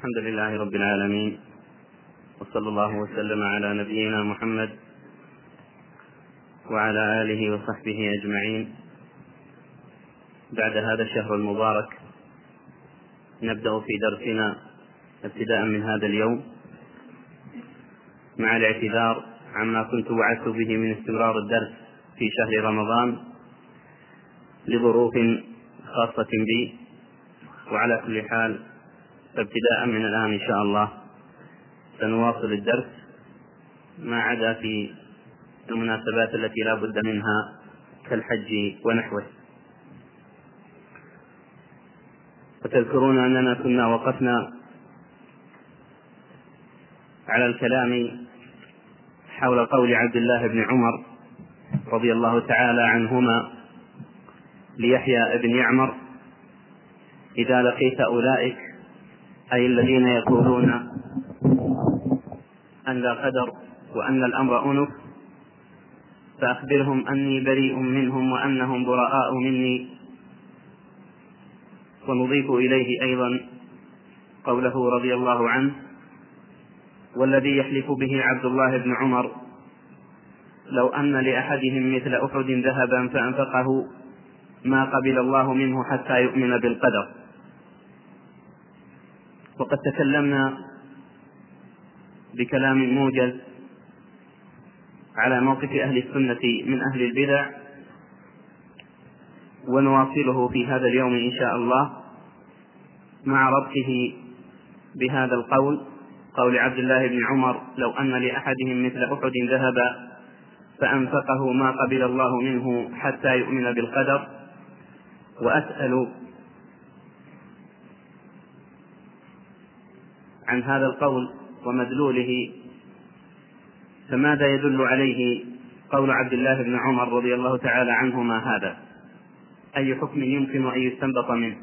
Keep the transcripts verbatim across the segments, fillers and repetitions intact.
الحمد لله رب العالمين، وصلى الله وسلم على نبينا محمد وعلى آله وصحبه أجمعين. بعد هذا الشهر المبارك نبدأ في درسنا ابتداء من هذا اليوم، مع الاعتذار عما كنت وعدت به من استمرار الدرس في شهر رمضان لظروف خاصة بي. وعلى كل حال فابتداء من الآن إن شاء الله سنواصل الدرس، ما عدا في المناسبات التي لا بد منها كالحج ونحوه. وتذكرون أننا كنا وقفنا على الكلام حول قول عبد الله بن عمر رضي الله تعالى عنهما ليحيى بن يعمر: إذا لقيت أولئك، أي الذين يقولون أن لا قدر وأن الأمر أنف، فأخبرهم أني بريء منهم وأنهم براء مني. ونضيف إليه أيضا قوله رضي الله عنه: والذي يحلف به عبد الله بن عمر لو أن لأحدهم مثل أحد ذهبا فأنفقه ما قبل الله منه حتى يؤمن بالقدر. وقد تكلمنا بكلام موجز على موقف أهل السنة من أهل البدع، ونواصله في هذا اليوم إن شاء الله مع ربطه بهذا القول، قول عبد الله بن عمر: لو أن لأحدهم مثل أحد ذهبا فأنفقه ما قبل الله منه حتى يؤمن بالقدر. وأسأل عن هذا القول ومدلوله، فماذا يدل عليه قول عبد الله بن عمر رضي الله تعالى عنهما هذا؟ أي حكم يمكن أن يستنبط منه؟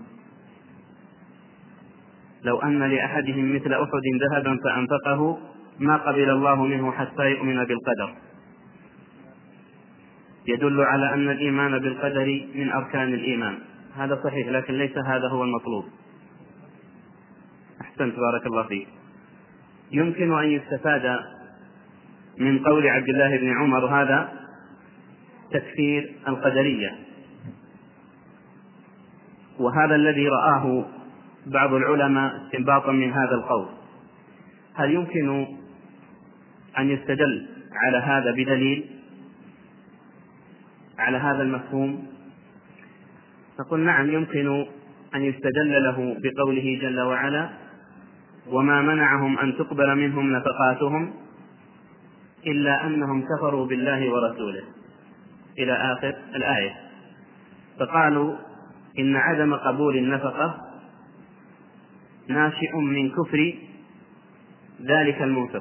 لو أن لأحدهم مثل أحد ذهبا فأنفقه ما قبل الله منه حتى يؤمن بالقدر، يدل على أن الإيمان بالقدر من أركان الإيمان. هذا صحيح، لكن ليس هذا هو المطلوب. أحسنت، بارك الله فيك. يمكن أن يستفاد من قول عبد الله بن عمر هذا تكفير القدرية، وهذا الذي رآه بعض العلماء استنباطا من هذا القول. هل يمكن أن يستدل على هذا بدليل على هذا المفهوم؟ نقول نعم، يمكن أن يستدل له بقوله جل وعلا: وما منعهم أن تقبل منهم نفقاتهم إلا أنهم كفروا بالله ورسوله، إلى آخر الآية. فقالوا إن عدم قبول النفقة ناشئ من كفر ذلك المنفق.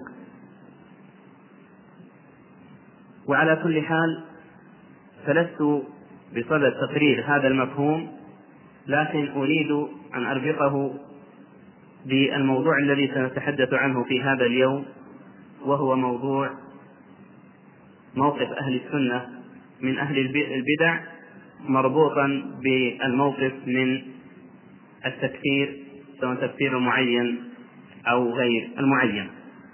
وعلى كل حال فلست بصدد تقرير هذا المفهوم، لكن أريد أن أربطه بالموضوع الذي سنتحدث عنه في هذا اليوم، وهو موضوع موقف أهل السنة من أهل البدع، مربوطا بالموقف من التكفير، سواء تكفير معين أو غير المعين.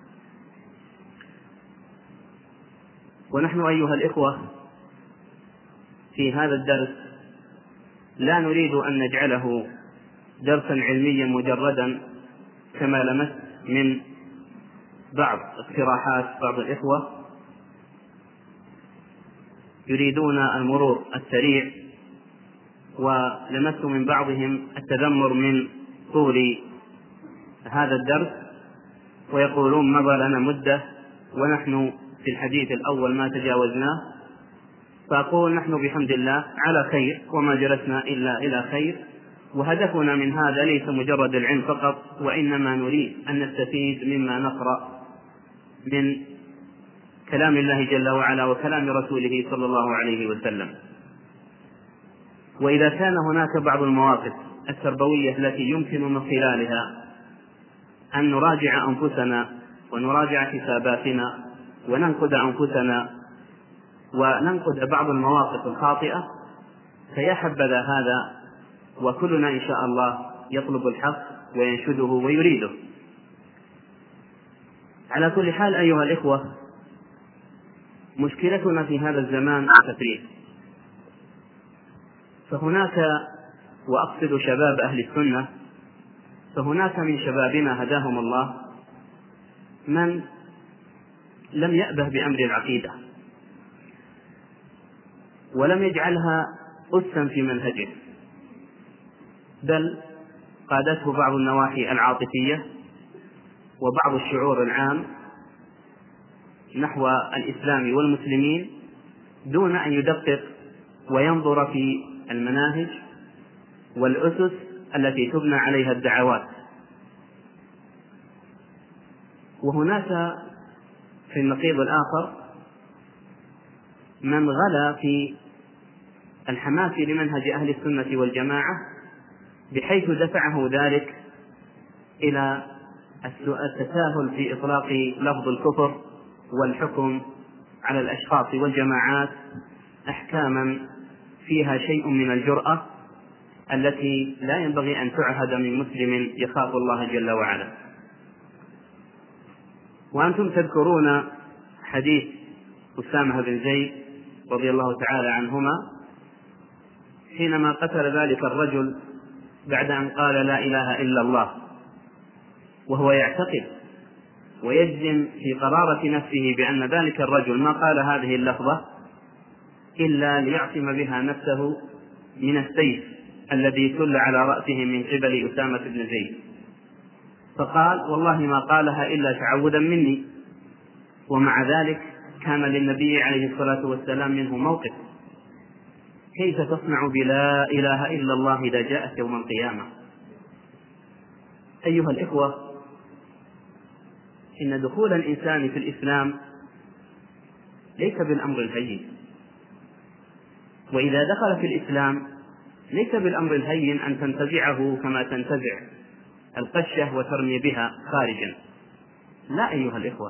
ونحن أيها الإخوة في هذا الدرس لا نريد أن نجعله درسا علميا مجردا، كما لمست من بعض اقتراحات بعض الإخوة يريدون المرور السريع، ولمست من بعضهم التذمر من طول هذا الدرس، ويقولون مضى لنا مدة ونحن في الحديث الأول ما تجاوزناه. فأقول نحن بحمد الله على خير، وما جلسنا إلا إلى خير، وهدفنا من هذا ليس مجرد العلم فقط، وإنما نريد أن نستفيد مما نقرأ من كلام الله جل وعلا وكلام رسوله صلى الله عليه وسلم. وإذا كان هناك بعض المواقف التربوية التي يمكن من خلالها أن نراجع أنفسنا ونراجع حساباتنا وننقد أنفسنا وننقد بعض المواقف الخاطئة، فيا حبذا هذا، وكلنا إن شاء الله يطلب الحق وينشده ويريده. على كل حال أيها الإخوة، مشكلتنا في هذا الزمان التفريط. فهناك، وأقصد شباب أهل السنة، فهناك من شبابنا هداهم الله من لم يأبه بأمر العقيدة ولم يجعلها أسا في منهجه، بل قادته بعض النواحي العاطفية وبعض الشعور العام نحو الإسلام والمسلمين دون أن يدقق وينظر في المناهج والأسس التي تبنى عليها الدعوات. وهناك في النقيض الآخر من غلا في الحماس لمنهج أهل السنة والجماعة بحيث دفعه ذلك إلى التساهل في إطلاق لفظ الكفر والحكم على الأشخاص والجماعات أحكاما فيها شيء من الجرأة التي لا ينبغي أن تعهد من مسلم يخاف الله جل وعلا. وأنتم تذكرون حديث أسامة بن زيد رضي الله تعالى عنهما حينما قتل ذلك الرجل بعد أن قال لا إله إلا الله، وهو يعتقد ويجزم في قرارة نفسه بأن ذلك الرجل ما قال هذه اللفظة إلا ليعصم بها نفسه من السيف الذي سل على رأسه من قبل أسامة بن زيد، فقال والله ما قالها إلا تعودا مني. ومع ذلك كان للنبي عليه الصلاة والسلام منه موقف: كيف تصنع بلا إله إلا الله إذا جاءت يوم القيامة؟ أيها الإخوة، إن دخول الإنسان في الإسلام ليس بالأمر الهين، وإذا دخل في الإسلام ليس بالأمر الهين أن تنتزعه كما تنتزع القشة وترمي بها خارجا. لا أيها الإخوة،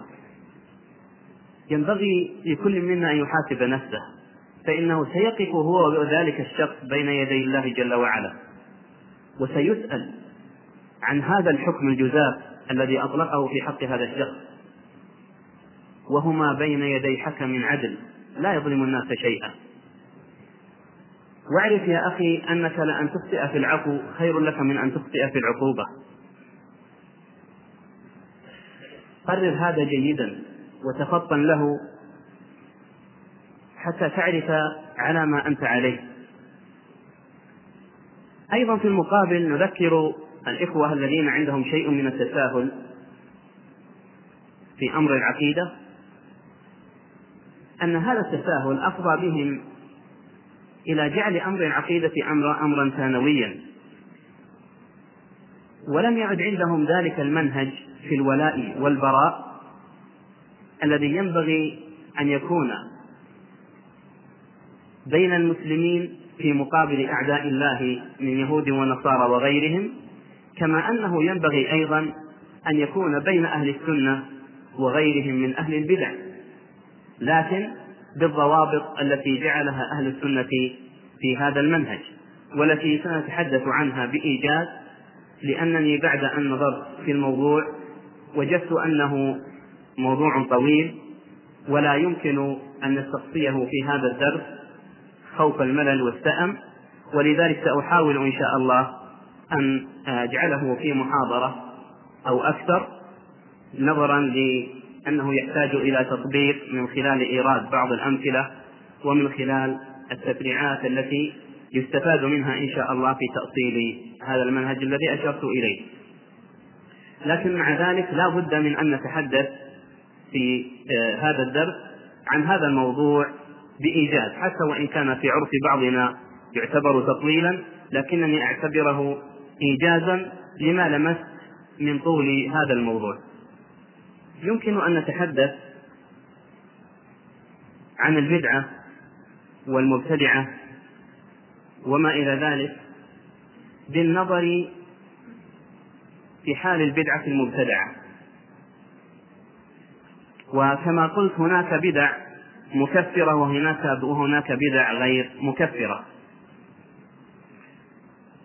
ينبغي لكل منا أن يحاسب نفسه، فإنه سيقف هو وذلك الشخص بين يدي الله جل وعلا، وسيسأل عن هذا الحكم الجزاف الذي أطلقه في حق هذا الشخص، وهما بين يدي حكم عدل لا يظلم الناس شيئا. واعرف يا أخي أنك لأن تخطئ في العفو خير لك من أن تخطئ في العقوبة. قرر هذا جيدا وتفطن له حتى تعرف على ما أنت عليه. أيضا في المقابل نذكر الإخوة الذين عندهم شيء من التساهل في أمر العقيدة أن هذا التساهل أفضى بهم إلى جعل أمر العقيدة أمر أمرا ثانويا، ولم يعد عندهم ذلك المنهج في الولاء والبراء الذي ينبغي أن يكون بين المسلمين في مقابل أعداء الله من يهود ونصارى وغيرهم، كما أنه ينبغي أيضا أن يكون بين أهل السنة وغيرهم من أهل البدع، لكن بالضوابط التي جعلها أهل السنة في هذا المنهج، والتي سنتحدث عنها بإيجاز، لأنني بعد أن نظرت في الموضوع وجدت أنه موضوع طويل ولا يمكن أن نستقصيه في هذا الدرس خوف الملل والسأم، ولذلك سأحاول إن شاء الله أن أجعله في محاضرة أو أكثر، نظرا لأنه يحتاج إلى تطبيق من خلال إيراد بعض الأمثلة ومن خلال التفريعات التي يستفاد منها إن شاء الله في تأصيل هذا المنهج الذي أشرت إليه. لكن مع ذلك لا بد من أن نتحدث في هذا الدرس عن هذا الموضوع بإيجاز، حتى وإن كان في عرف بعضنا يعتبر تطويلا، لكنني أعتبره إيجازا لما لمست من طول هذا الموضوع. يمكن أن نتحدث عن البدعة والمبتدعة وما إلى ذلك بالنظر في حال البدعة المبتدعة. وكما قلت هناك بدع مكفرة وهناك وهناك بدع غير مكفرة.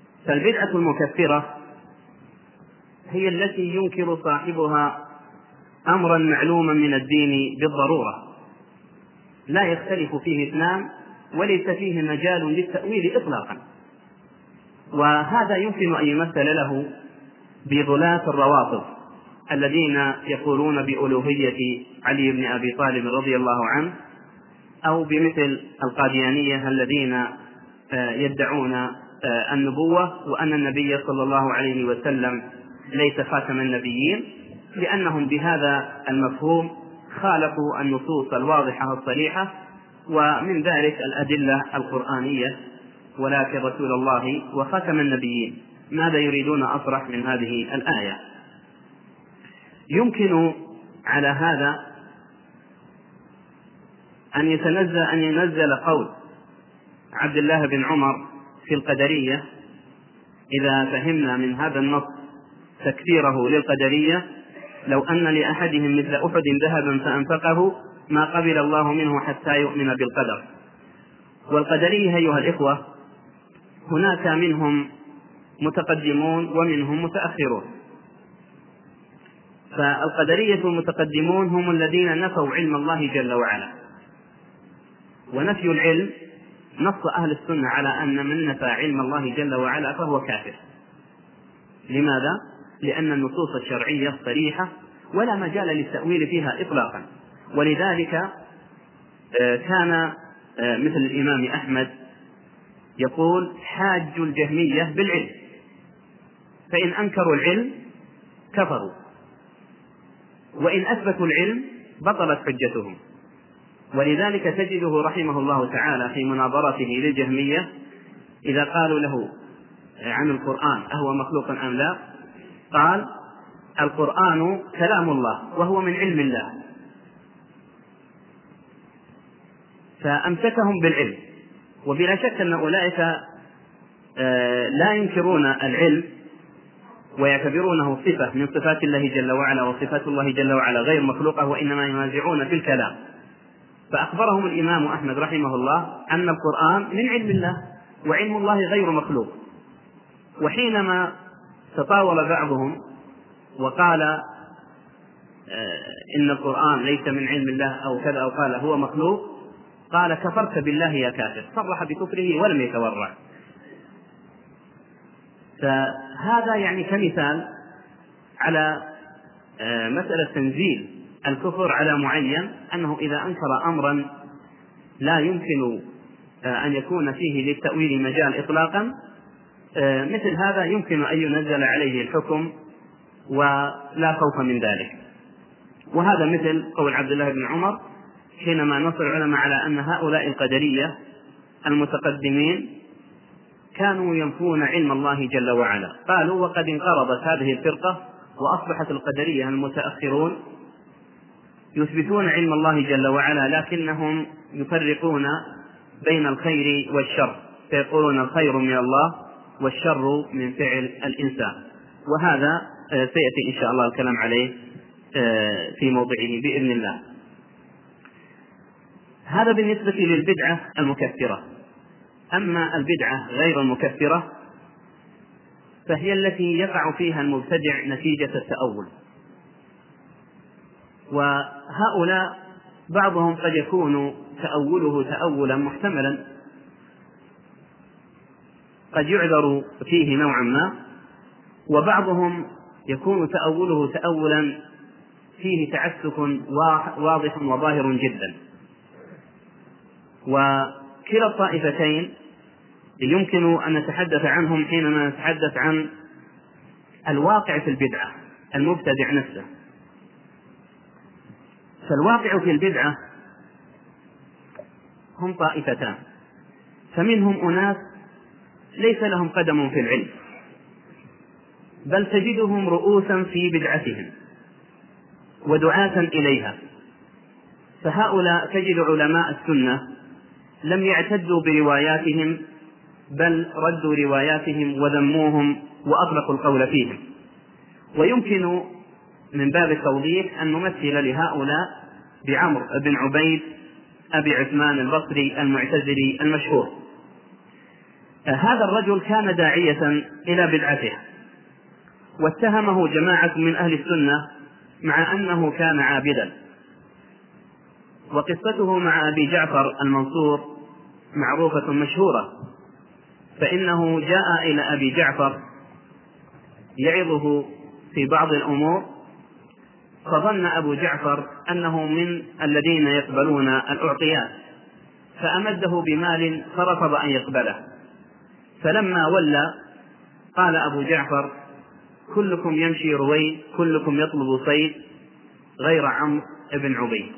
فالبدعة المكفرة هي التي ينكر صاحبها أمرا معلوما من الدين بالضرورة لا يختلف فيه اثنان وليس فيه مجال للتأويل إطلاقا. وهذا يمكن أن يمثل له بغلاة الروافض الذين يقولون بألوهية علي بن أبي طالب رضي الله عنه، أو بمثل القاديانية الذين يدعون النبوة وأن النبي صلى الله عليه وسلم ليس خاتم النبيين، لأنهم بهذا المفهوم خالفوا النصوص الواضحة الصريحة، ومن ذلك الأدلة القرآنية ولكن رسول الله وخاتم النبيين. ماذا يريدون أصرح من هذه الآية؟ يمكن على هذا أن يتنزل أن ينزل قول عبد الله بن عمر في القدرية إذا فهمنا من هذا النص تكفيره للقدرية: لو أن لأحدهم مثل أحد ذهبا فأنفقه ما قبل الله منه حتى يؤمن بالقدر. والقدرية أيها الإخوة هناك منهم متقدمون ومنهم متأخرون. فالقدرية المتقدمون هم الذين نفوا علم الله جل وعلا، ونفي العلم نص أهل السنة على أن من نفى علم الله جل وعلا فهو كافر. لماذا؟ لأن النصوص الشرعية صريحة ولا مجال للتأويل فيها إطلاقا. ولذلك كان مثل الإمام أحمد يقول: حاج الجهمية بالعلم، فإن أنكروا العلم كفروا، وإن أثبتوا العلم بطلت حجتهم. ولذلك تجده رحمه الله تعالى في مناظرته للجهمية إذا قالوا له عن القرآن أهو مخلوق أم لا، قال: القرآن كلام الله وهو من علم الله. فأمسكهم بالعلم. وبلا شك أن أولئك لا ينكرون العلم ويعتبرونه صفة من صفات الله جل وعلا، وصفات الله جل وعلا غير مخلوقة، وإنما ينازعون في الكلام. فأخبرهم الإمام أحمد رحمه الله أن القرآن من علم الله وعلم الله غير مخلوق. وحينما تطاول بعضهم وقال إن القرآن ليس من علم الله أو كذا أو قال هو مخلوق، قال: كفرت بالله يا كافر، صرح بكفره ولم يتورع. فهذا يعني كمثال على مسألة تنزيل الكفر على معين، أنه إذا أنكر أمرا لا يمكن أن يكون فيه للتأويل مجال إطلاقا، مثل هذا يمكن أن ينزل عليه الحكم ولا خوف من ذلك. وهذا مثل قول عبد الله بن عمر حينما نص العلماء على أن هؤلاء القدرية المتقدمين كانوا ينفون علم الله جل وعلا. قالوا: وقد انقرضت هذه الفرقة وأصبحت القدرية المتأخرون يثبتون علم الله جل وعلا، لكنهم يفرقون بين الخير والشر، فيقولون الخير من الله والشر من فعل الإنسان. وهذا سيأتي إن شاء الله الكلام عليه في موضعه بإذن الله. هذا بالنسبة للبدعة المكفرة. أما البدعة غير المكفرة فهي التي يقع فيها المبتدع نتيجة التأول. وهؤلاء بعضهم قد يكون تأوله تأولا محتملا، قد يعذر فيه نوعا ما، وبعضهم يكون تأوله تأولا فيه تعسف واضح وظاهر جدا. وكلا الطائفتين يمكن أن نتحدث عنهم حينما نتحدث عن الواقع في البدعة، المبتدع نفسه. فالواقع في البدعة هم طائفتان: فمنهم أناس ليس لهم قدم في العلم، بل تجدهم رؤوسا في بدعتهم ودعاة إليها. فهؤلاء تجد علماء السنة لم يعتدوا برواياتهم، بل ردوا رواياتهم وذموهم وأطلقوا القول فيهم. ويمكن من باب التوضيح أن نمثل لهؤلاء بعمر بن عبيد أبي عثمان البصري المعتزلي المشهور. هذا الرجل كان داعية إلى بدعته، واتهمه جماعة من أهل السنة مع أنه كان عابدا. وقصته مع أبي جعفر المنصور معروفة مشهورة، فإنه جاء إلى أبي جعفر يعظه في بعض الأمور، فظن أبو جعفر أنه من الذين يقبلون الأعطيات، فأمده بمال فرفض أن يقبله. فلما ولى قال أبو جعفر: كلكم يمشي روي، كلكم يطلب صيد، غير عمرو بن عبيد.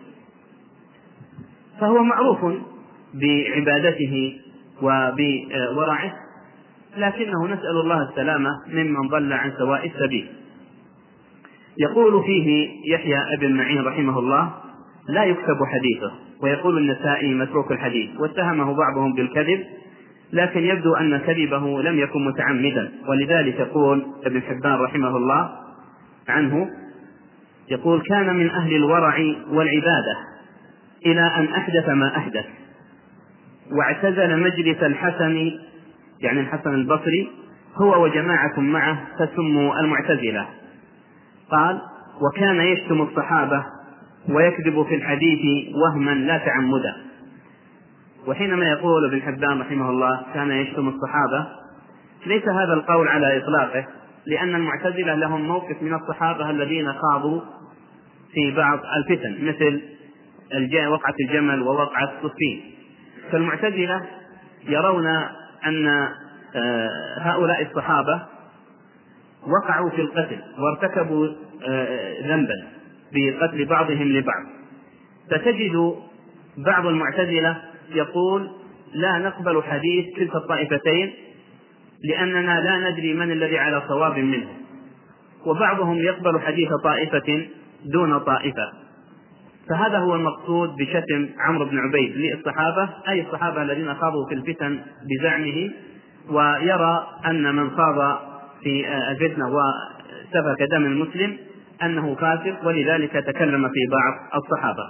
فهو معروف بعبادته وبورعه، لكنه نسأل الله السلامة ممن ضل عن سواء السبيل. يقول فيه يحيى بن معين رحمه الله: لا يكتب حديثه. ويقول النسائي: متروك الحديث. واتهمه بعضهم بالكذب، لكن يبدو أن كذبه لم يكن متعمدا، ولذلك يقول ابن حبان رحمه الله عنه، يقول: كان من أهل الورع والعبادة إلى أن أحدث ما أحدث، واعتزل مجلس الحسن، يعني الحسن البصري، هو وجماعة معه فسموا المعتزلة. قال: وكان يشتم الصحابة ويكذب في الحديث وهما لا تعمدا. وحينما يقول ابن حبان رحمه الله كان يشتم الصحابة، ليس هذا القول على إطلاقه، لأن المعتزلة لهم موقف من الصحابة الذين خاضوا في بعض الفتن مثل وقعة الجمل ووقعة صفين. فالمعتزلة يرون أن هؤلاء الصحابة وقعوا في القتل وارتكبوا ذنبا بقتل بعضهم لبعض، فتجد بعض المعتزلة يقول: لا نقبل حديث تلك الطائفتين لأننا لا ندري من الذي على صواب منهم. وبعضهم يقبل حديث طائفة دون طائفة. فهذا هو المقصود بشتم عمرو بن عبيد للصحابة، أي الصحابة الذين خاضوا في الفتن بزعمه، ويرى أن من خاض في الفتنة وسفك دم المسلم أنه فاسق، ولذلك تكلم في بعض الصحابة.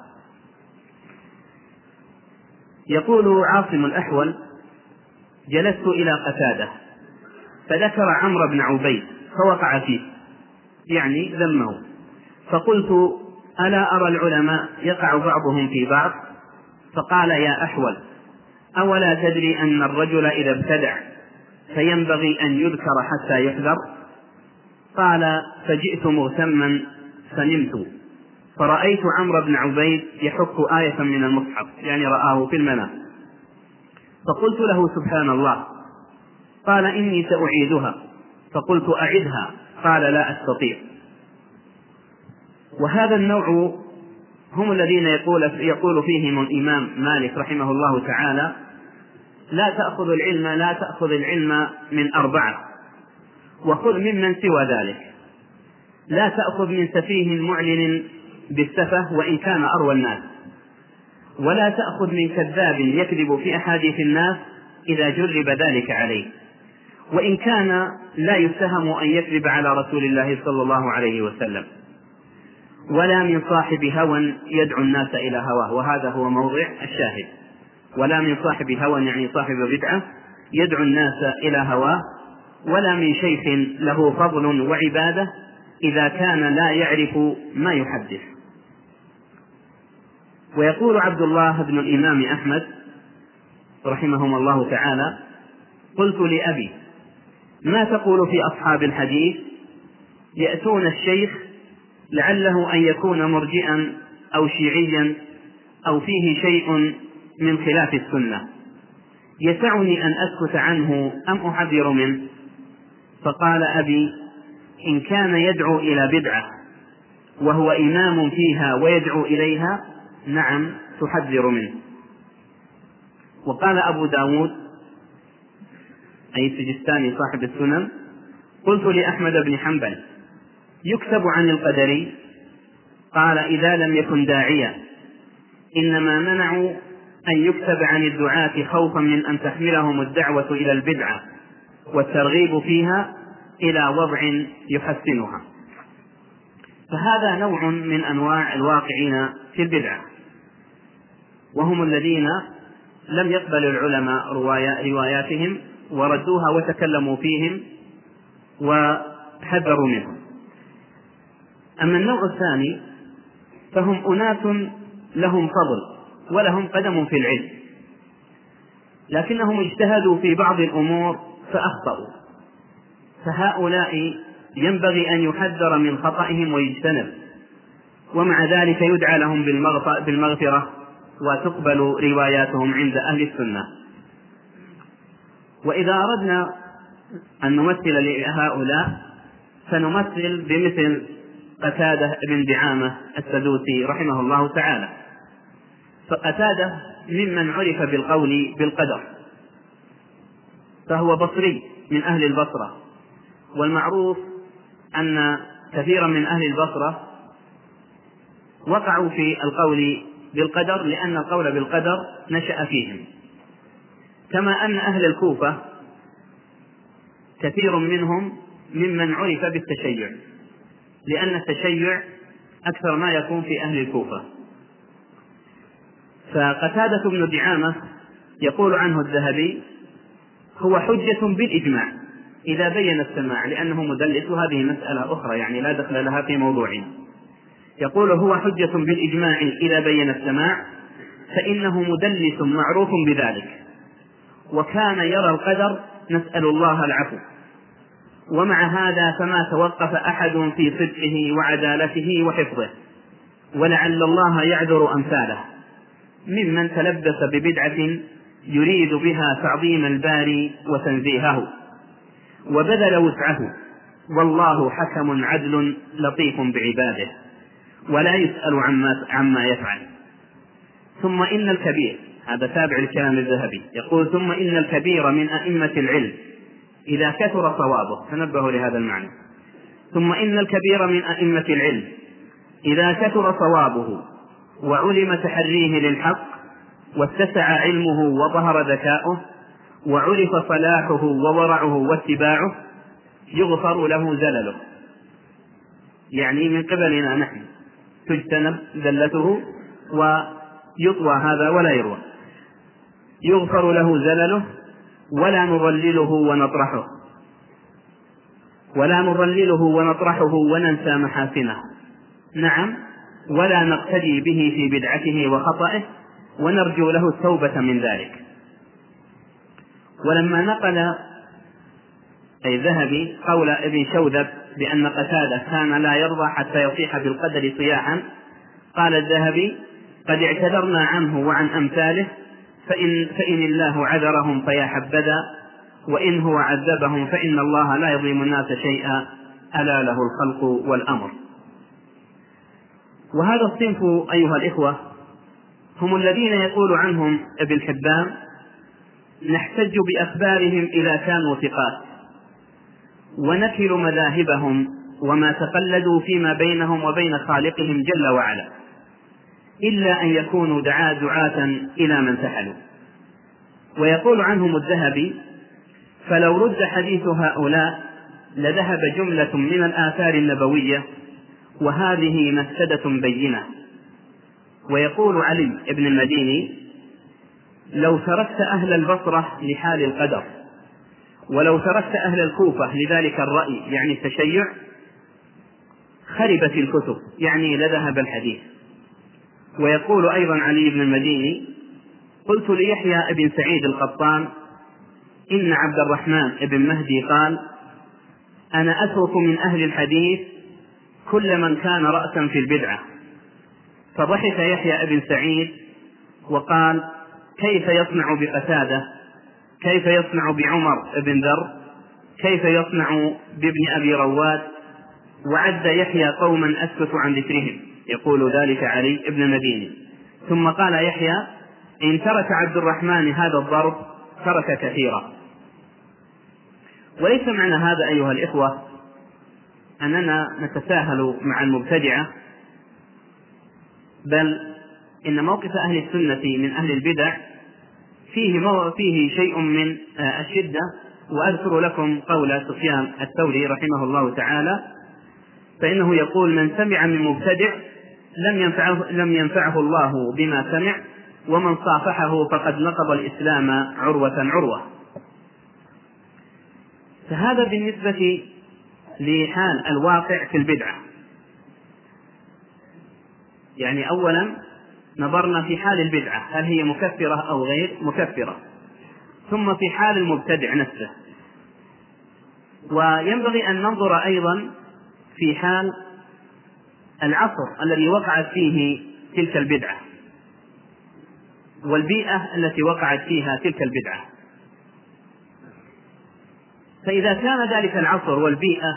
يقول عاصم الأحول: جلست إلى قتادة فذكر عمرو بن عبيد فوقع فيه، يعني ذمه، فقلت: ألا أرى العلماء يقع بعضهم في بعض؟ فقال: يا أحول، أولا تدري أن الرجل إذا ابتدع فينبغي أن يذكر حتى يحذر؟ قال: فجئت مغتما فنمت، فرأيت عمرو بن عبيد يحك آية من المصحف، يعني رآه في المنام، فقلت له: سبحان الله. قال: إني سأعيدها. فقلت: أعدها. قال: لا أستطيع. وهذا النوع هم الذين يقول, يقول فيهم الإمام مالك رحمه الله تعالى: لا تأخذ العلم لا تأخذ العلم من أربعة، وخذ ممن سوى ذلك. لا تأخذ من سفيه معلن بالسفه وإن كان أروى الناس، ولا تأخذ من كذاب يكذب في أحاديث الناس إذا جرب ذلك عليه، وإن كان لا يتهم أن يكذب على رسول الله صلى الله عليه وسلم، ولا من صاحب هوى يدعو الناس إلى هواه، وهذا هو موضع الشاهد. ولا من صاحب هوى يعني صاحب بدعة يدعو الناس إلى هواه، ولا من شيخ له فضل وعبادة إذا كان لا يعرف ما يحدث. ويقول عبد الله بن الإمام أحمد رحمهم الله تعالى: قلت لأبي: ما تقول في أصحاب الحديث؟ يأتون الشيخ لعله أن يكون مرجئا أو شيعيا أو فيه شيء من خلاف السنة، يسعني أن أسكت عنه أم أحذر منه؟ فقال أبي: إن كان يدعو إلى بدعة وهو إمام فيها ويدعو إليها، نعم تحذر منه. وقال أبو داود أي السجستاني صاحب السنن: قلت لأحمد بن حنبل: يكتب عن القدري؟ قال: إذا لم يكن داعيا، إنما منعوا أن يكتب عن الدعاة خوفا من أن تحملهم الدعوة إلى البدعة والترغيب فيها إلى وضع يحسنها. فهذا نوع من أنواع الواقعين في البدعة، وهم الذين لم يقبل العلماء رواياتهم وردوها وتكلموا فيهم وحذروا منهم. أما النوع الثاني فهم أناس لهم فضل ولهم قدم في العلم، لكنهم اجتهدوا في بعض الأمور فأخطأوا، فهؤلاء ينبغي أن يحذر من خطئهم ويجتنب، ومع ذلك يدعى لهم بالمغفرة وتقبل رواياتهم عند أهل السنة. وإذا أردنا أن نمثل لهؤلاء فنمثل بمثل قتادة بن دعامة السدوسي رحمه الله تعالى. فقتادة ممن عرف بالقول بالقدر، فهو بصري من أهل البصرة، والمعروف أن كثيرا من أهل البصرة وقعوا في القول بالقدر لأن القول بالقدر نشأ فيهم، كما أن أهل الكوفة كثير منهم ممن عرف بالتشيع، لأن التشيع أكثر ما يكون في أهل الكوفة. فقتادة بن دعامة يقول عنه الذهبي هو حجة بالإجماع إذا بين السماع، لأنه مدلس، وهذه مسألة أخرى يعني لا دخل لها في موضوعنا. يقول هو حجة بالإجماع إذا بين السماع، فإنه مدلس معروف بذلك، وكان يرى القدر، نسأل الله العفو، ومع هذا فما توقف أحد في صدقه وعدالته وحفظه، ولعل الله يعذر أمثاله ممن تلبس ببدعة يريد بها تعظيم الباري وتنزيهه وبذل وسعه، والله حكم عدل لطيف بعباده ولا يسأل عما, عما يفعل. ثم إن الكبير، هذا تابع لكلام الذهبي، يقول ثم إن الكبير من أئمة العلم إذا كثر صوابه، تنبهوا لهذا المعنى، ثم إن الكبير من أئمة العلم إذا كثر صوابه وعلم تحريه للحق واتسع علمه وظهر ذكاؤه وعرف صلاحه وورعه واتباعه يغفر له زلله، يعني من قبلنا نحن تجتنب زلته ويطوى هذا ولا يروى، يغفر له زلله ولا نضلله ونطرحه ولا نضلله ونطرحه وننسى محاسنه، نعم، ولا نقتدي به في بدعته وخطئه ونرجو له التوبة من ذلك. ولما نقل أي الذهبي قول ابن شوذب بأن قتادة كان لا يرضى حتى يصيح بالقدر صياحا، قال الذهبي قد اعتذرنا عنه وعن أمثاله، فإن, فإن الله عذرهم فيا حبذا، وإن هو عذبهم فإن الله لا يظلم الناس شيئا، ألا له الخلق والأمر. وهذا الصنف أيها الإخوة هم الذين يقول عنهم ابن حبان نحتج بأخبارهم إذا كانوا ثقات، ونكل مذاهبهم وما تقلدوا فيما بينهم وبين خالقهم جل وعلا، إلا أن يكونوا دعاة دعاة إلى من سحلوا. ويقول عنهم الذهبي فلو رد حديث هؤلاء لذهب جملة من الآثار النبوية، وهذه مفسدة بينة. ويقول علي بن المديني لو تركت أهل البصرة لحال القدر، ولو تركت أهل الكوفة لذلك الرأي يعني التشيع، خربت الكتب يعني لذهب الحديث. ويقول أيضا علي بن المديني قلت ليحيى بن سعيد القطان إن عبد الرحمن بن مهدي قال أنا أترك من أهل الحديث كل من كان رأسا في البدعة. فضحك يحيى بن سعيد وقال كيف يصنع بقتادة، كيف يصنع بعمر بن ذر، كيف يصنع بابن أبي رواد، وعد يحيى قوما أسكت عن ذكرهم، يقول ذلك علي بن المديني. ثم قال يحيى إن ترك عبد الرحمن هذا الضرب ترك كثيرا. وليس معنى هذا أيها الإخوة أننا نتساهل مع المبتدعة، بل إن موقف أهل السنة من أهل البدع فيه, فيه شيء من الشدة. وأذكر لكم قول سفيان الثوري رحمه الله تعالى، فإنه يقول من سمع من مبتدع لم ينفعه, لم ينفعه الله بما سمع، ومن صافحه فقد نقض الإسلام عروة عروة. فهذا بالنسبة لحال الواقع في البدعة. يعني أولا نظرنا في حال البدعة هل هي مكفرة أو غير مكفرة، ثم في حال المبتدع نفسه، وينبغي أن ننظر أيضا في حال العصر الذي وقعت فيه تلك البدعة والبيئة التي وقعت فيها تلك البدعة. فإذا كان ذلك العصر والبيئة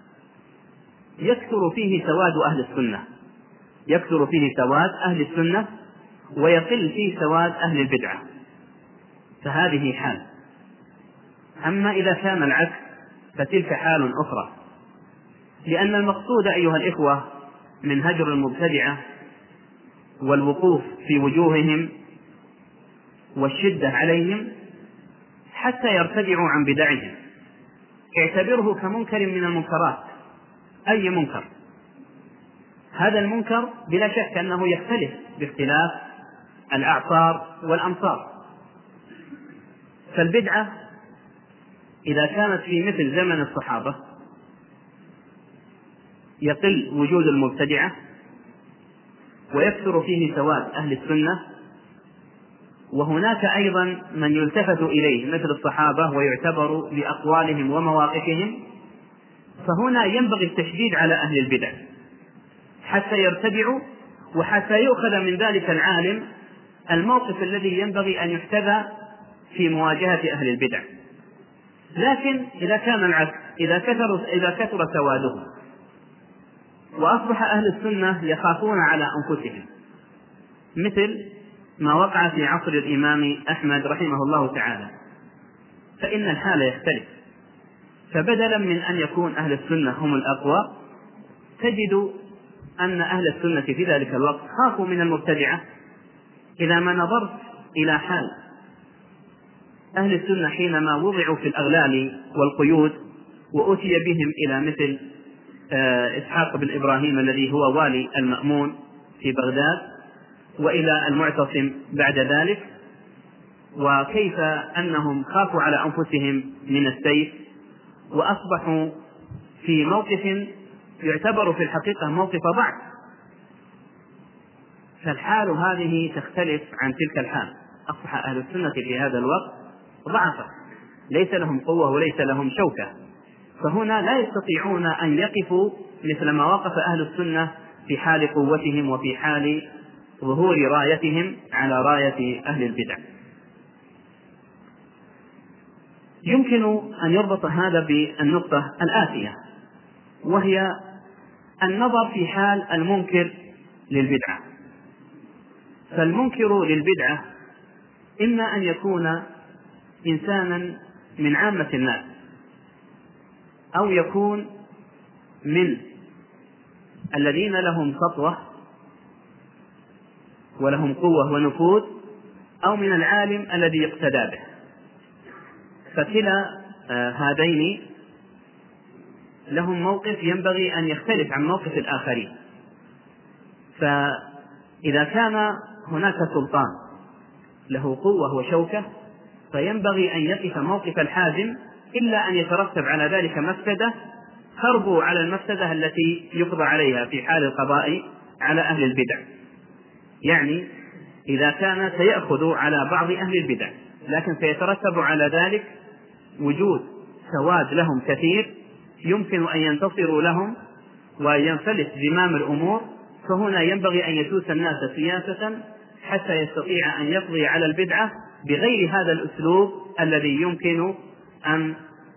يكثر فيه سواد أهل السنة يكثر فيه سواد أهل السنة ويقل فيه سواد أهل البدعة، فهذه حال. أما إذا كان العكس فتلك حال أخرى، لأن المقصود أيها الإخوة من هجر المبتدعة والوقوف في وجوههم والشدة عليهم حتى يرتدعوا عن بدعهم. اعتبره كمنكر من المنكرات، أي منكر. هذا المنكر بلا شك أنه يختلف باختلاف الأعصار والأمصار. فالبدعة إذا كانت في مثل زمن الصحابة يقل وجود المبتدعة ويكثر فيه سواد أهل السنة، وهناك أيضا من يلتفت إليه مثل الصحابة ويعتبر بأقوالهم ومواقفهم، فهنا ينبغي التشديد على أهل البدع حتى يرتدعوا وحتى يؤخذ من ذلك العالم الموقف الذي ينبغي أن يحتذى في مواجهة أهل البدع. لكن إذا كان العكس، إذا كثر, إذا كثر سوادهم وأصبح أهل السنة يخافون على أنفسهم مثل ما وقع في عصر الإمام أحمد رحمه الله تعالى، فإن الحال يختلف. فبدلا من أن يكون أهل السنة هم الأقوى، تجد أن أهل السنة في ذلك الوقت خافوا من المبتدعة. إذا ما نظرت إلى حال أهل السنة حينما وضعوا في الأغلال والقيود وأتي بهم إلى مثل إسحاق بن إبراهيم الذي هو والي المأمون في بغداد، وإلى المعتصم بعد ذلك، وكيف أنهم خافوا على أنفسهم من السيف وأصبحوا في موقف يعتبر في الحقيقة موقف ضعف. فالحال هذه تختلف عن تلك الحال. أصبح أهل السنة في هذا الوقت ضعفا، ليس لهم قوة وليس لهم شوكة، فهنا لا يستطيعون أن يقفوا مثل ما وقف أهل السنة في حال قوتهم وفي حال ظهور رايتهم على راية أهل البدع. يمكن أن يربط هذا بالنقطة الآتية، وهي النظر في حال المنكر للبدعة. فالمنكر للبدعة إما أن يكون إنسانا من عامة الناس، أو يكون من الذين لهم سطوة ولهم قوة ونفوذ، أو من العالم الذي يقتدى به. فكلا هذين لهم موقف ينبغي أن يختلف عن موقف الآخرين. فإذا كان هناك سلطان له قوة وشوكة فينبغي أن يقف موقف الحازم، إلا أن يترتب على ذلك مفسدة تربو على المفسدة التي يقضى عليها في حال القضاء على أهل البدع. يعني إذا كان سيأخذ على بعض أهل البدع لكن سيترتب على ذلك وجود سواد لهم كثير يمكن أن ينتصروا لهم وينفلت زمام الأمور، فهنا ينبغي أن يسوس الناس سياسة حتى يستطيع أن يقضي على البدعة بغير هذا الأسلوب الذي يمكن أن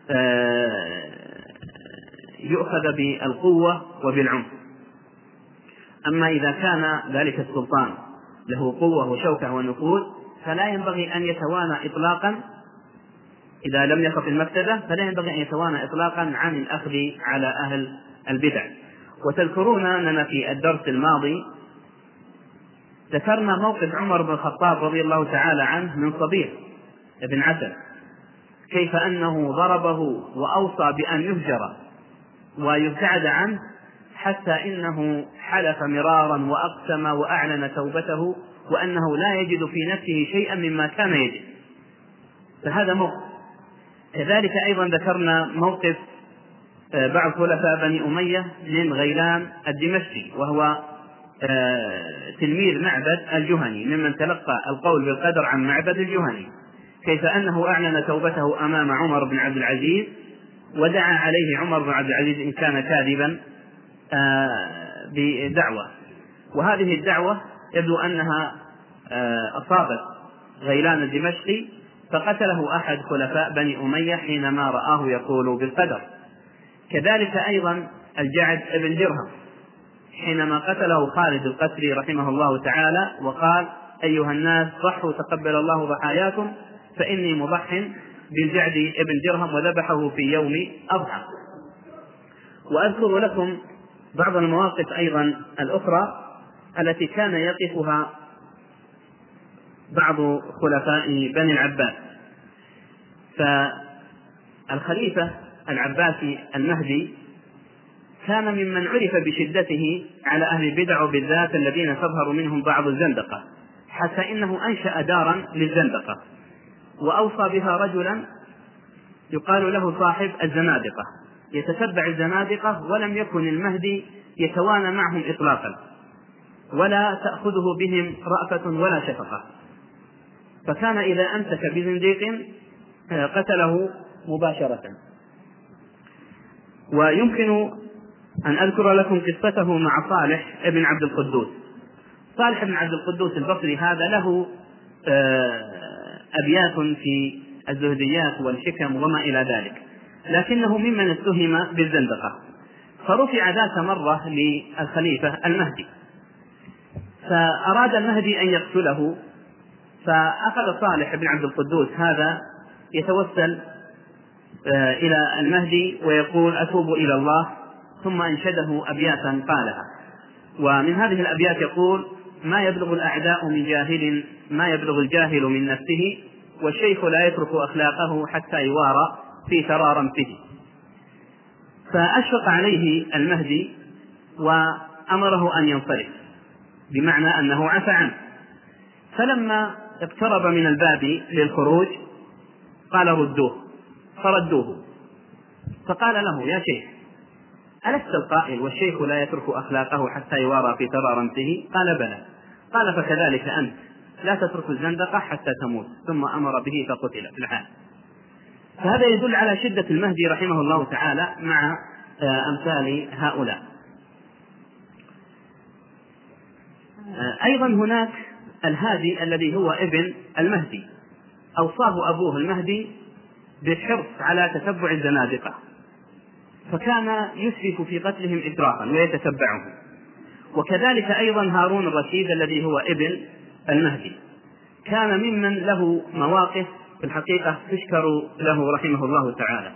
يؤخذ بالقوة وبالعنف. أما إذا كان ذلك السلطان له قوة وشوكة ونفوذ فلا ينبغي أن يتوانى إطلاقا، إذا لم يخف المفسدة فلا ينبغي أن يتوانى إطلاقا عن الأخذ على أهل البدع. وتذكرون أننا في الدرس الماضي ذكرنا موقف عمر بن الخطاب رضي الله تعالى عنه من صبيح ابن عسل، كيف أنه ضربه وأوصى بأن يهجر ويبتعد عنه، حتى إنه حلف مرارا وأقسم وأعلن توبته وأنه لا يجد في نفسه شيئا مما كان يجد. فهذا موقف. كذلك أيضا ذكرنا موقف بعض خلفاء بني أمية من غيلان الدمشقي، وهو تلميذ معبد الجهني ممن تلقى القول بالقدر عن معبد الجهني، كيف أنه أعلن توبته أمام عمر بن عبد العزيز ودعا عليه عمر بن عبد العزيز إن كان كاذبا بدعوة، وهذه الدعوة يبدو أنها أصابت غيلان الدمشقي فقتله أحد خلفاء بني أمية حينما رآه يقول بالقدر. كذلك أيضا الجعد بن درهم حينما قتله خالد القسري رحمه الله تعالى وقال: أيها الناس ضحوا تقبل الله ضحاياكم فإني مضح بالجعد بن درهم، وذبحه في يوم أضحى. وأذكر لكم بعض المواقف أيضا الأخرى التي كان يقفها بعض خلفاء بني العباس. فالخليفة العباسي المهدي كان ممن عرف بشدته على أهل البدع وبالذات الذين تظهر منهم بعض الزندقة، حتى إنه أنشأ دارا للزندقة وأوصى بها رجلا يقال له صاحب الزنادقة، يتتبع الزنادقة، ولم يكن المهدي يتوانى معهم إطلاقا ولا تأخذه بهم رأفة ولا شفقة، فكان إذا أمسك بزنديق قتله مباشرة. ويمكن أن أذكر لكم قصته مع صالح بن عبد القدوس. صالح بن عبد القدوس البصري هذا له أبيات في الزهديات والحكم وما إلى ذلك، لكنه ممن اتهم بالزندقة، فرفع ذات مرة للخليفة المهدي، فأراد المهدي أن يقتله، فأخذ صالح بن عبد القدوس هذا يتوسل إلى المهدي ويقول: أتوب إلى الله، ثم أنشده أبياتا قالها. ومن هذه الأبيات يقول: ما يبلغ الأعداء من جاهل ما يبلغ الجاهل من نفسه، والشيخ لا يترك أخلاقه حتى يوارى في ثرى رمته. فأشفق عليه المهدي وأمره أن ينصرف، بمعنى أنه عفى عنه. فلما اقترب من الباب للخروج قال: ردوه، فردوه. فقال له: يا شيخ، ألست القائل والشيخ لا يترك أخلاقه حتى يوارى في ثرى رمته؟ قال: بلى. قال: فكذلك أنت لا تترك الزندقة حتى تموت. ثم أمر به فقتل في الحال. فهذا يدل على شدة المهدي رحمه الله تعالى مع أمثال هؤلاء. أيضا هناك الهادي الذي هو ابن المهدي، أوصاه أبوه المهدي بالحرص على تتبع الزنادقة، فكان يسرف في قتلهم إسرافا ويتتبعهم. وكذلك أيضا هارون الرشيد الذي هو ابن المهدي كان ممن له مواقف في الحقيقة تشكر له رحمه الله تعالى.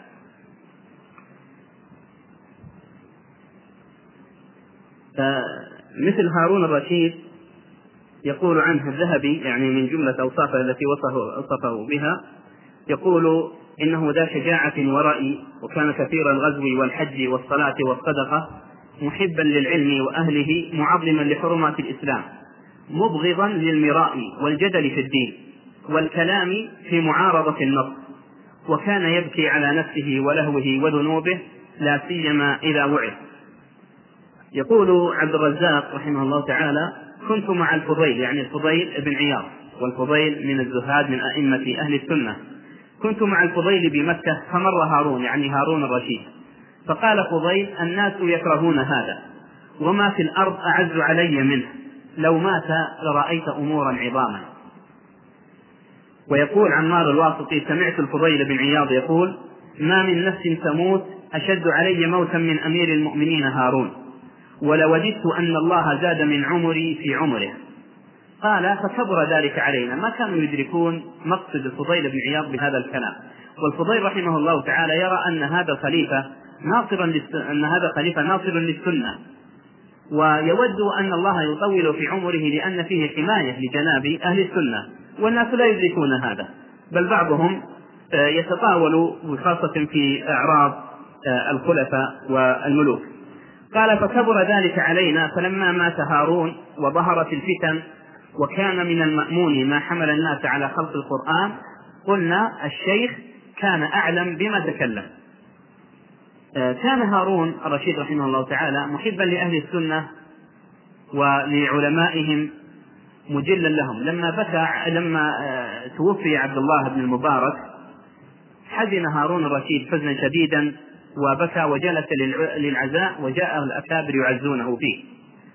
فمثل هارون الرشيد يقول عنه الذهبي، يعني من جملة أوصافه التي وصفه بها، يقول: إنه ذا شجاعة ورأي، وكان كثير الغزو والحج والصلاة والصدقة، محبا للعلم وأهله، معظما لحرمات الإسلام، مبغضا للمراء والجدل في الدين والكلام في معارضة النص، وكان يبكي على نفسه ولهوه وذنوبه، لا سيما إذا وعظ. يقول عبد الرزاق رحمه الله تعالى: كنت مع الفضيل، يعني الفضيل بن عياض، والفضيل من الزهاد من أئمة أهل السنة، كنت مع الفضيل بمكة فمر هارون، يعني هارون الرشيد، فقال فضيل: الناس يكرهون هذا، وما في الأرض أعز علي منه، لو مات لرأيت أمورا عظاما. ويقول عمار الواسطي: سمعت الفضيل بن عياض يقول: ما من نفس تموت أشد علي موتا من أمير المؤمنين هارون، ولوددت أن الله زاد من عمري في عمره. قال: فكبر ذلك علينا، ما كانوا يدركون مقصد الفضيل بن عياض بهذا الكلام. والفضيل رحمه الله تعالى يرى أن هذا خليفة ناصرا للس... أن هذا خليفة ناصر للسنة، ويود أن الله يطول في عمره لأن فيه حماية لجناب أهل السنة، والناس لا يدركون هذا، بل بعضهم يتطاول خاصة في أعراض الخلفاء والملوك. قال: فكبر ذلك علينا، فلما مات هارون وظهرت الفتن وكان من المأمون ما حمل الناس على خلق القرآن، قلنا الشيخ كان أعلم بما تكلم. كان هارون الرشيد رحمه الله تعالى محبا لأهل السنة ولعلمائهم مجلا لهم. لما بكى لما توفي عبد الله بن المبارك حزن هارون الرشيد حزنا شديدا وبكى وجلس للعزاء، وجاء الأكابر يعزونه فيه.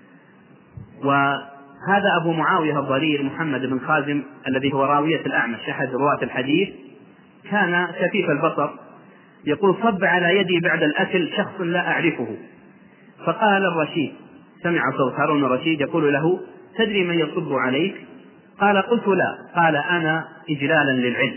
وهذا أبو معاوية الضرير محمد بن خازم الذي هو راوية الأعمش أحد رواة الحديث كان كفيف البصر، يقول: صب على يدي بعد الأكل شخص لا أعرفه، فقال الرشيد، سمع صوت هارون الرشيد يقول له: تدري من يصب عليك؟ قال: قلت لا. قال: أنا إجلالا للعلم.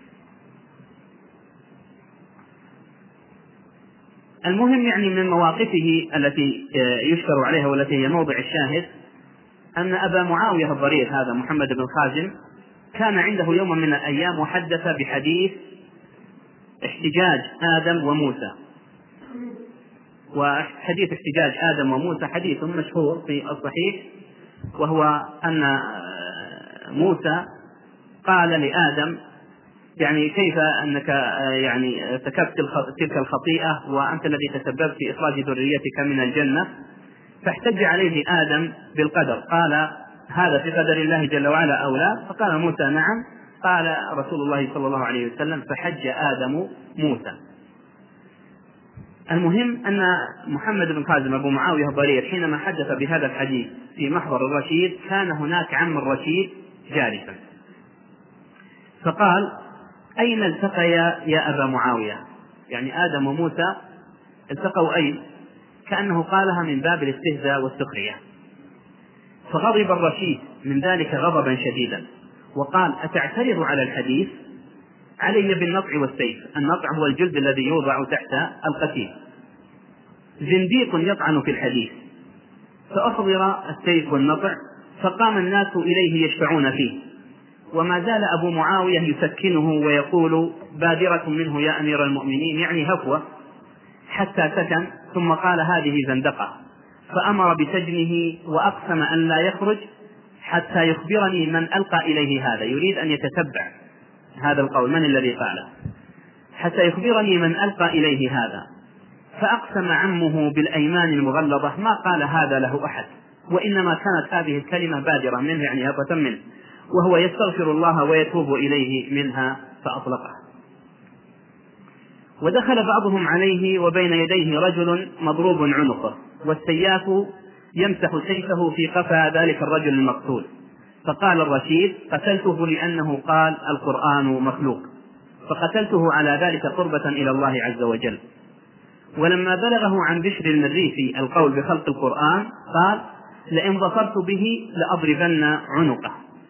المهم يعني من مواقفه التي يشكر عليها والتي هي موضع الشاهد أن أبا معاوية الضرير هذا محمد بن خازم كان عنده يوما من الأيام وحدث بحديث احتجاج آدم وموسى. وحديث احتجاج آدم وموسى حديث مشهور في الصحيح، وهو أن موسى قال لآدم: يعني كيف أنك يعني ارتكبت تلك الخطيئة وأنت الذي تسببت في إخراج ذريتك من الجنة؟ فاحتج عليه آدم بالقدر، قال: هذا في قدر الله جل وعلا أو لا؟ فقال موسى: نعم. قال رسول الله صلى الله عليه وسلم: فحج آدم موسى. المهم أن محمد بن خازم أبو معاوية الضرير حينما حدث بهذا الحديث في محضر الرشيد كان هناك عم الرشيد جالسا، فقال: أين التقيا يا أبا معاوية؟ يعني آدم وموسى التقوا أين؟ كأنه قالها من باب الاستهزاء والسخرية. فغضب الرشيد من ذلك غضبا شديدا وقال: أتعترض على الحديث؟ علي بالنطع والسيف. النطع هو الجلد الذي يوضع تحت القتيل. زنديق يطعن في الحديث. فأحضر السيف والنطع فقام الناس إليه يشفعون فيه، وما زال أبو معاوية يسكنه ويقول: بادرة منه يا أمير المؤمنين، يعني هفوة، حتى سكن، ثم قال: هذه زندقة، فأمر بسجنه وأقسم أن لا يخرج حتى يخبرني من ألقى إليه هذا. يريد أن يتتبع هذا القول من الذي قاله، حتى يخبرني من ألقى إليه هذا. فأقسم عمه بالأيمان المغلظة ما قال هذا له أحد، وإنما كانت هذه الكلمة بادرة منه، يعني هفة منه، وهو يستغفر الله ويتوب إليه منها فأطلقه. ودخل بعضهم عليه وبين يديه رجل مضروب عنقه والسياف يمسح سيفه في قفا ذلك الرجل المقتول. فقال الرشيد: قتلته لأنه قال القرآن مخلوق، فقتلته على ذلك قربة إلى الله عز وجل. ولما بلغه عن بشر المريسي القول بخلق القرآن قال: لئن ظفرت به لأضربن عنقه.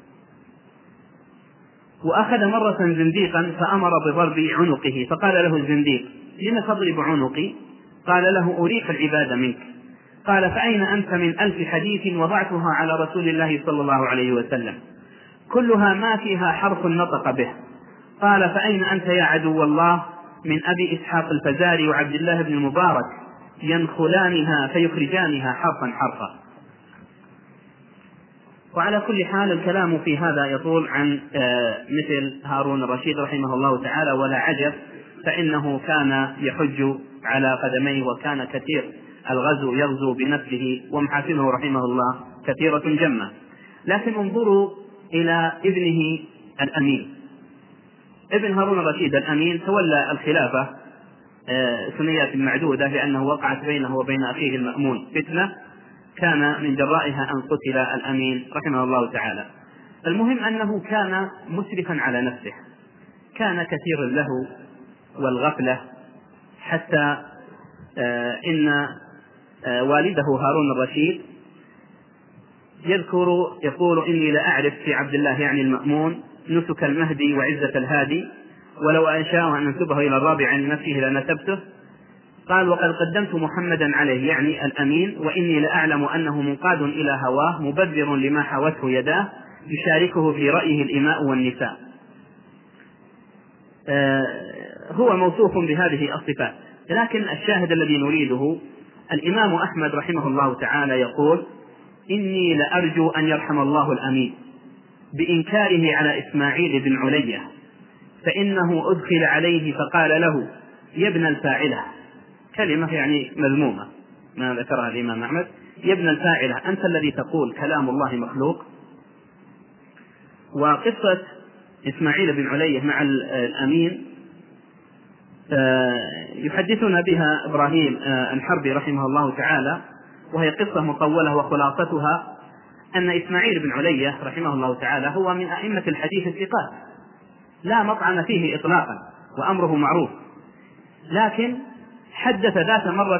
وأخذ مرة زنديقا فأمر بضرب عنقه، فقال له الزنديق: لم تضرب عنقي؟ قال له: أريح العباد منك. قال: فأين أنت من ألف حديث وضعتها على رسول الله صلى الله عليه وسلم كلها ما فيها حرف نطق به؟ قال: فأين أنت يا عدو الله من أبي إسحاق الفزاري وعبد الله بن المبارك ينخلانها فيخرجانها حرفا حرفا. وعلى كل حال الكلام في هذا يطول عن مثل هارون الرشيد رحمه الله تعالى، ولا عجب، فإنه كان يحج على قدميه، وكان كثير الغزو يغزو بنفسه، ومحاسنه رحمه الله كثيرة جمة. لكن انظروا إلى ابنه الأمين. ابن هارون الرشيد الأمين تولى الخلافة سنيات معدودة، لأنه وقعت بينه وبين أخيه المأمون فتنة كان من جرائها أن قتل الأمين رحمه الله تعالى. المهم أنه كان مسرفا على نفسه، كان كثير له والغفلة، حتى إن والده هارون الرشيد يذكر يقول: إني لأعرف في عبد الله يعني المأمون نسك المهدي وعزة الهادي، ولو أنشاء أن ننسبه إلى الرابع عن نفسه لنسبته. قال: وقد قدمت محمدا عليه يعني الأمين، وإني لأعلم أنه منقاد إلى هواه مبذر لما حوته يداه يشاركه في رأيه الإماء والنساء. آه هو موصوف بهذه الصفات. لكن الشاهد الذي نريده الإمام أحمد رحمه الله تعالى يقول: إني لأرجو أن يرحم الله الأمين بإنكاره على إسماعيل بن علية، فإنه أدخل عليه فقال له: يا ابن الفاعلة، كلمة يعني مذمومة ما ذكرها الإمام أحمد، يا ابن الفاعلة أنت الذي تقول كلام الله مخلوق. وقصة إسماعيل بن علية مع الأمين يحدثنا بها إبراهيم الحربي رحمه الله تعالى، وهي قصة مطولة، وخلاصتها أن إسماعيل بن علية رحمه الله تعالى هو من أئمة الحديث الثقات لا مطعن فيه إطلاقا وأمره معروف، لكن حدث ذات مرة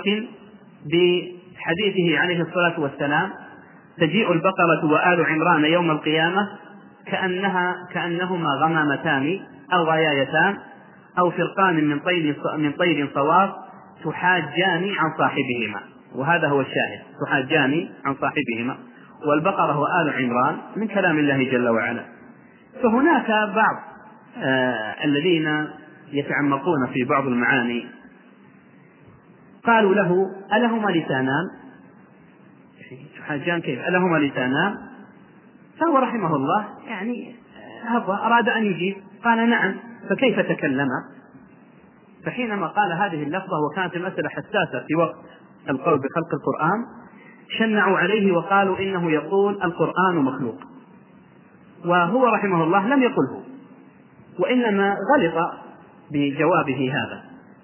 بحديثه عليه الصلاة والسلام: تجيء البقرة وآل عمران يوم القيامة كأنها كأنهما غمامتان أو غيايتان أو فرقان من طير من طير صواف تحاجان عن صاحبهما. وهذا هو الشاهد، تحاجان عن صاحبهما، والبقرة وآل عمران من كلام الله جل وعلا. فهناك بعض آه الذين يتعمقون في بعض المعاني قالوا له: ألهما لسانان؟ تحاجان كيف؟ ألهما لسانان؟ فهو رحمه الله يعني هذا أراد أن يجيب، قال: نعم، فكيف تكلم؟ فحينما قال هذه اللفظة وكانت المسألة حساسة في وقت القول بخلق القرآن، شنعوا عليه وقالوا إنه يقول القرآن مخلوق، وهو رحمه الله لم يقله، وإنما غلط بجوابه هذا.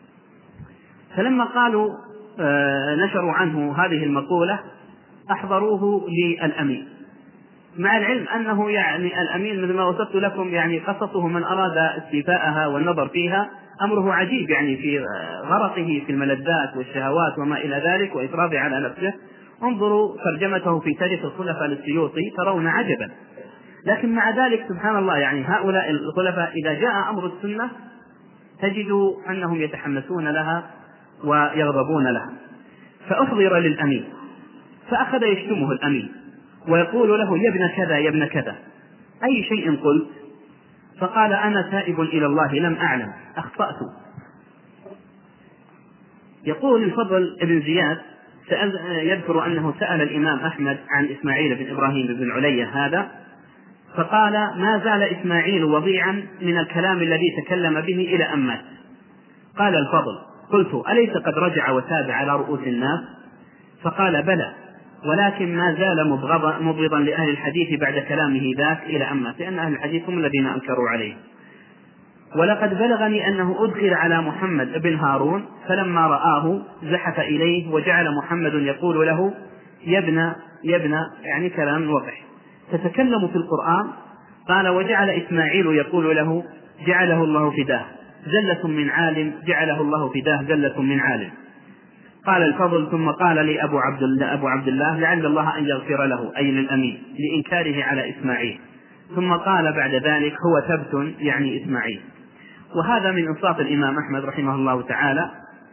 فلما قالوا آه نشروا عنه هذه المقولة أحضروه للأمين، مع العلم أنه يعني الأمين مثل ما وصفت لكم يعني قصصه من أراد استيفاءها والنظر فيها أمره عجيب، يعني في غرقه في الملذات والشهوات وما إلى ذلك وإفراده على نفسه. انظروا ترجمته في تاريخ الخلفاء للسيوطي ترون عجبا، لكن مع ذلك سبحان الله يعني هؤلاء الخلفاء إذا جاء أمر السنة تجدوا أنهم يتحمسون لها ويغضبون لها. فأحضر للأمين فأخذ يشتمه الأمين ويقول له: يا ابن كذا يا ابن كذا، أي شيء قلت؟ فقال: أنا تائب إلى الله لم أعلم، أخطأت. يقول الفضل بن زياد يذكر أنه سأل الإمام أحمد عن إسماعيل بن إبراهيم بن علية هذا، فقال: ما زال إسماعيل وضيعا من الكلام الذي تكلم به إلى أن مات. قال الفضل: قلت: أليس قد رجع وتاب على رؤوس الناس؟ فقال: بلى، ولكن ما زال مبغضا لأهل الحديث بعد كلامه ذاك إلى أن مات، لأن أهل الحديث هم الذين أنكروا عليه. ولقد بلغني أنه أدخل على محمد بن هارون فلما رآه زحف إليه وجعل محمد يقول له: يا ابن يا ابن يعني كلام وضح، تتكلم في القرآن؟ قال: وجعل إسماعيل يقول له: جعله الله فداه زلة من عالم، جعله الله فداه زلة من عالم. قال الفضل: ثم قال لي أبو عبد الله, أبو عبد الله لعل الله أن يغفر له، أي للأمين، لإنكاره على إسماعيل. ثم قال بعد ذلك: هو تبت يعني إسماعيل. وهذا من إنصاف الإمام أحمد رحمه الله تعالى.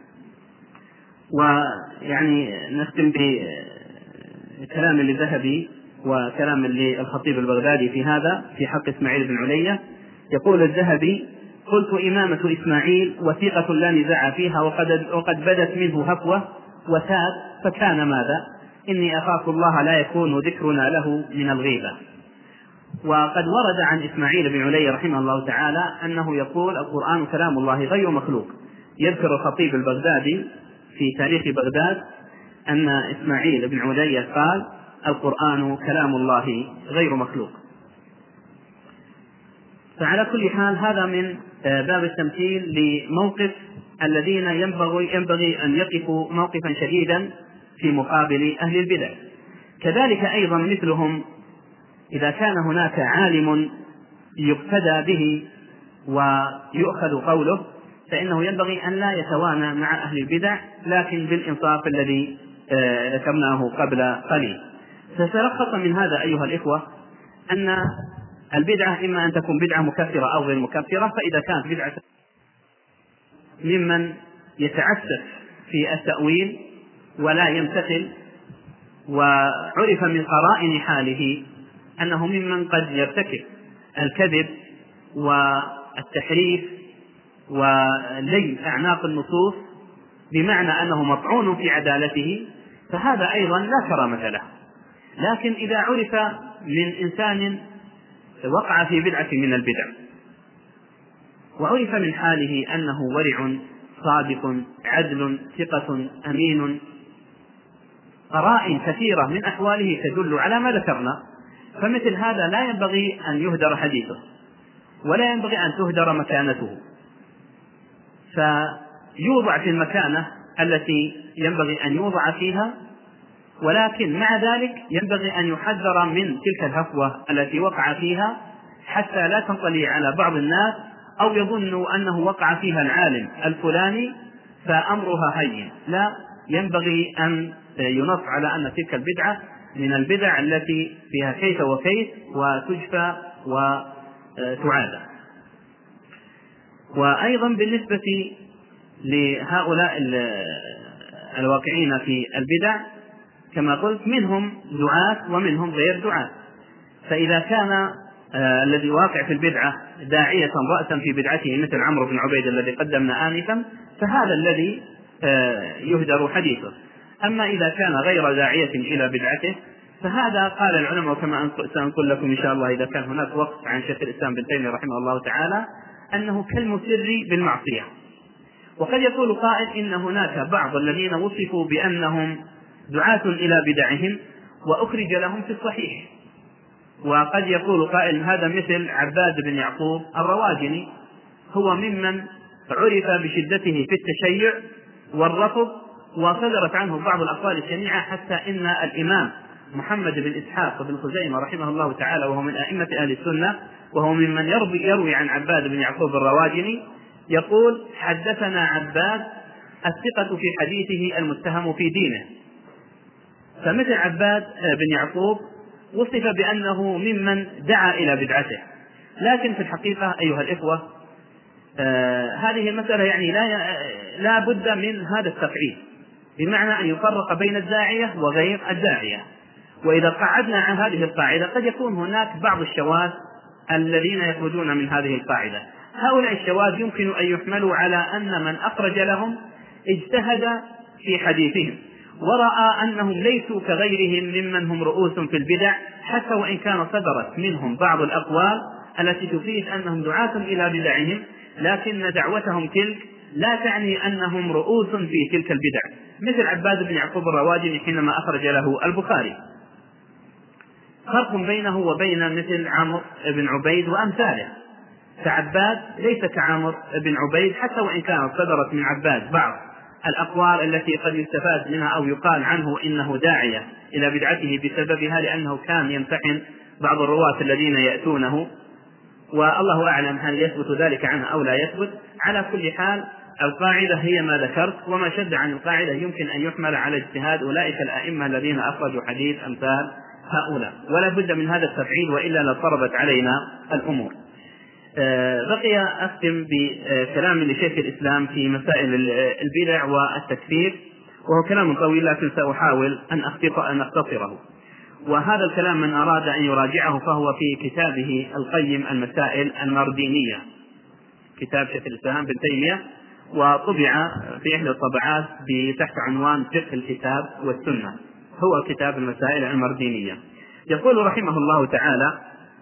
ويعني نختم بكلام للذهبي وكلام للخطيب البغدادي في هذا في حق إسماعيل بن علية. يقول الذهبي: قلت: إمامة إسماعيل وثيقة لا نزاع فيها، وقد, وقد بدت منه هفوة وتاب، فكان ماذا؟ إني أخاف الله لا يكون ذكرنا له من الغيبة. وقد ورد عن إسماعيل بن علية رحمه الله تعالى أنه يقول: القرآن كلام الله غير مخلوق. يذكر الخطيب البغدادي في تاريخ بغداد أن إسماعيل بن علية قال: القرآن كلام الله غير مخلوق. فعلى كل حال هذا من باب التمثيل لموقف الذين ينبغي, ينبغي أن يقفوا موقفا شديدا في مقابل أهل البدع. كذلك أيضا مثلهم إذا كان هناك عالم يقتدى به ويؤخذ قوله فإنه ينبغي أن لا يتوانى مع أهل البدع، لكن بالإنصاف الذي ذكرناه قبل قليل. فتلخص من هذا أيها الإخوة أن البدعة إما أن تكون بدعة مكفرة أو غير مكفرة. فإذا كانت بدعة ممن يتعسف في التأويل ولا يمتثل، وعرف من قرائن حاله أنه ممن قد يرتكب الكذب والتحريف ولي أعناق النصوص بمعنى أنه مطعون في عدالته، فهذا أيضا لا كرامة له. لكن إذا عرف من إنسان وقع في بدعة من البدع وعرف من حاله أنه ورع صادق عدل ثقة أمين قرائن كثيرة من أحواله تدل على ما ذكرنا، فمثل هذا لا ينبغي أن يهدر حديثه ولا ينبغي أن تهدر مكانته، فيوضع في المكانة التي ينبغي أن يوضع فيها، ولكن مع ذلك ينبغي أن يحذر من تلك الهفوة التي وقع فيها حتى لا تنطلي على بعض الناس أو يظنوا أنه وقع فيها العالم الفلاني فأمرها هين. لا، ينبغي أن ينص على أن تلك البدعة من البدع التي فيها كيف وكيف وتجفى وتعادى. وأيضا بالنسبة لهؤلاء الواقعين في البدع كما قلت منهم دعاة ومنهم غير دعاة، فإذا كان آه الذي واقع في البدعة داعية رأسا في بدعته مثل عمرو بن عبيد الذي قدمنا آنفا فهذا الذي آه يهدر حديثه. أما إذا كان غير داعية إلى بدعته فهذا قال العلماء كما سأنقل لكم إن شاء الله إذا كان هناك وقت عن شيخ الإسلام بن تيمية رحمه الله تعالى أنه كالمسر بالمعصية. وقد يقول قائل إن هناك بعض الذين وصفوا بأنهم دعاة إلى بدعهم وأخرج لهم في الصحيح، وقد يقول قائل هذا مثل عباد بن يعقوب الرواجني، هو ممن عرف بشدته في التشيع والرفض وصدرت عنه بعض الأقوال الشنيعة، حتى إن الإمام محمد بن إسحاق بن خزيمة رحمه الله تعالى وهو من أئمة أهل السنة وهو ممن يروي, يروي عن عباد بن يعقوب الرواجني يقول حدثنا عباد الثقة في حديثه المتهم في دينه. فمثل عباد بن يعقوب وصف بأنه ممن دعا إلى بدعته، لكن في الحقيقة أيها الإخوة آه هذه المسألة يعني لا, لا بد من هذا التفعيل، بمعنى أن يفرق بين الداعية وغير الداعية. وإذا قعدنا عن هذه القاعدة قد يكون هناك بعض الشواذ الذين يخرجون من هذه القاعدة. هؤلاء الشواذ يمكن أن يحملوا على أن من أخرج لهم اجتهد في حديثهم ورأى أنهم ليسوا كغيرهم ممن هم رؤوس في البدع، حتى وإن كان صدرت منهم بعض الأقوال التي تفيد أنهم دعاة إلى بدعهم، لكن دعوتهم تلك لا تعني أنهم رؤوس في تلك البدع، مثل عباد بن يعقوب الرواجني حينما أخرج له البخاري. فرق بينه وبين مثل عمرو بن عبيد وأمثاله، فعباد ليس كعمرو بن عبيد حتى وإن كانت صدرت من عباد بعض الأقوال التي قد يستفاد منها أو يقال عنه إنه داعية إلى بدعته بسببها، لأنه كان يمتحن بعض الرواة الذين يأتونه، والله أعلم هل يثبت ذلك عنه أو لا يثبت. على كل حال القاعدة هي ما ذكرت، وما شد عن القاعدة يمكن أن يحمل على اجتهاد أولئك الأئمة الذين أخرجوا حديث أمثال هؤلاء، ولا بد من هذا التفعيل وإلا لصربت علينا الأمور. آه بقي أختم بكلام لشيخ الإسلام في مسائل البدع والتكفير، وهو كلام طويل لكن سأحاول أن أختصره. وهذا الكلام من أراد أن يراجعه فهو في كتابه القيم المسائل المردينية، كتاب شيخ الإسلام بن تيمية، وطبع في إحدى الطبعات تحت عنوان فقه الكتاب والسنة، هو كتاب المسائل المردينية. يقول رحمه الله تعالى: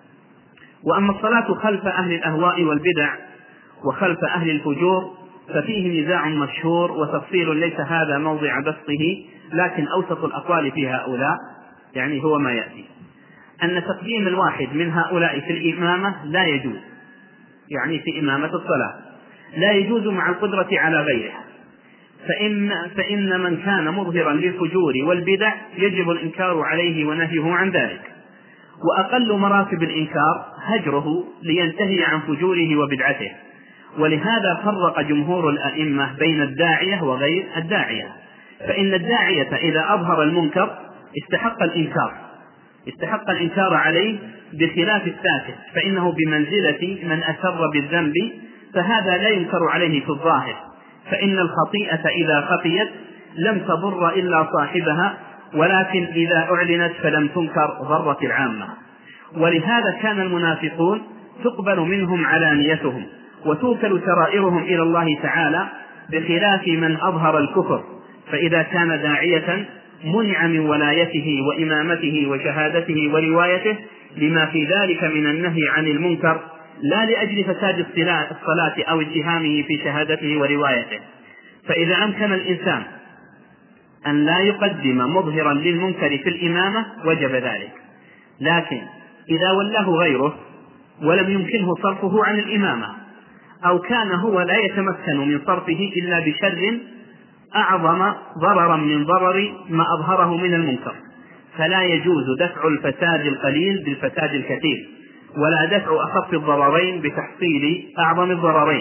وأما الصلاة خلف أهل الأهواء والبدع وخلف أهل الفجور ففيه نزاع مشهور وتفصيل ليس هذا موضع بسطه، لكن أوسط الأقوال في هؤلاء يعني هو ما يأتي: أن تقديم الواحد من هؤلاء في الإمامة لا يجوز، يعني في إمامة الصلاة لا يجوز مع القدرة على غيرها، فإن, فإن من كان مظهرا للفجور والبدع يجب الإنكار عليه ونهيه عن ذلك، وأقل مراتب الإنكار هجره لينتهي عن فجوره وبدعته. ولهذا فرق جمهور الأئمة بين الداعية وغير الداعية، فإن الداعية إذا أظهر المنكر استحق الإنكار استحق الإنكار عليه، بخلاف الساكت فإنه بمنزلة من أسر بالذنب، فهذا لا ينكر عليه في الظاهر، فإن الخطيئة إذا خفيت لم تضر إلا صاحبها، ولكن إذا أعلنت فلم تنكر ضرت العامة. ولهذا كان المنافقون تقبل منهم علانيتهم وتوكل سرائرهم إلى الله تعالى، بخلاف من أظهر الكفر، فإذا كان داعية منع من ولايته وإمامته وشهادته وروايته لما في ذلك من النهي عن المنكر، لا لأجل فساد الصلاة أو اتهامه في شهادته وروايته. فإذا أمكن الإنسان أن لا يقدم مظهرا للمنكر في الإمامة وجب ذلك، لكن إذا ولاه غيره ولم يمكنه صرفه عن الإمامة، أو كان هو لا يتمكن من صرفه إلا بشر أعظم ضررا من ضرر ما أظهره من المنكر، فلا يجوز دفع الفساد القليل بالفساد الكثير، ولا دفع أخف الضررين بتحصيل أعظم الضررين.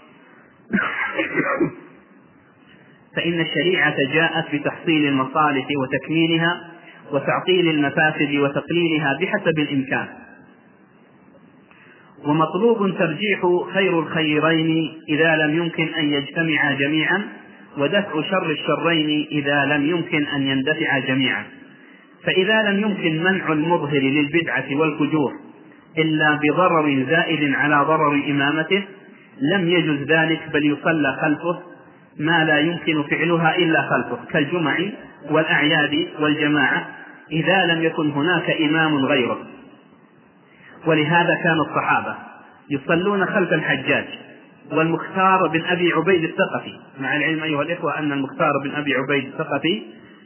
فإن الشريعة جاءت بتحصيل المصالح وتكميلها وتعطيل المفاسد وتقليلها بحسب الإمكان، ومطلوب ترجيح خير الخيرين إذا لم يمكن أن يجتمعا جميعا، ودفع شر الشرين إذا لم يمكن أن يندفع جميعا. فإذا لم يمكن منع المظهر للبدعة والفجور إلا بضرر زائد على ضرر إمامته لم يجوز ذلك، بل يصلى خلفه ما لا يمكن فعلها إلا خلفه، كالجمع والأعياد والجماعة إذا لم يكن هناك إمام غيره. ولهذا كان الصحابة يصلون خلف الحجاج والمختار بن أبي عبيد الثقفي، مع العلم أيها الإخوة أن المختار بن أبي عبيد الثقفي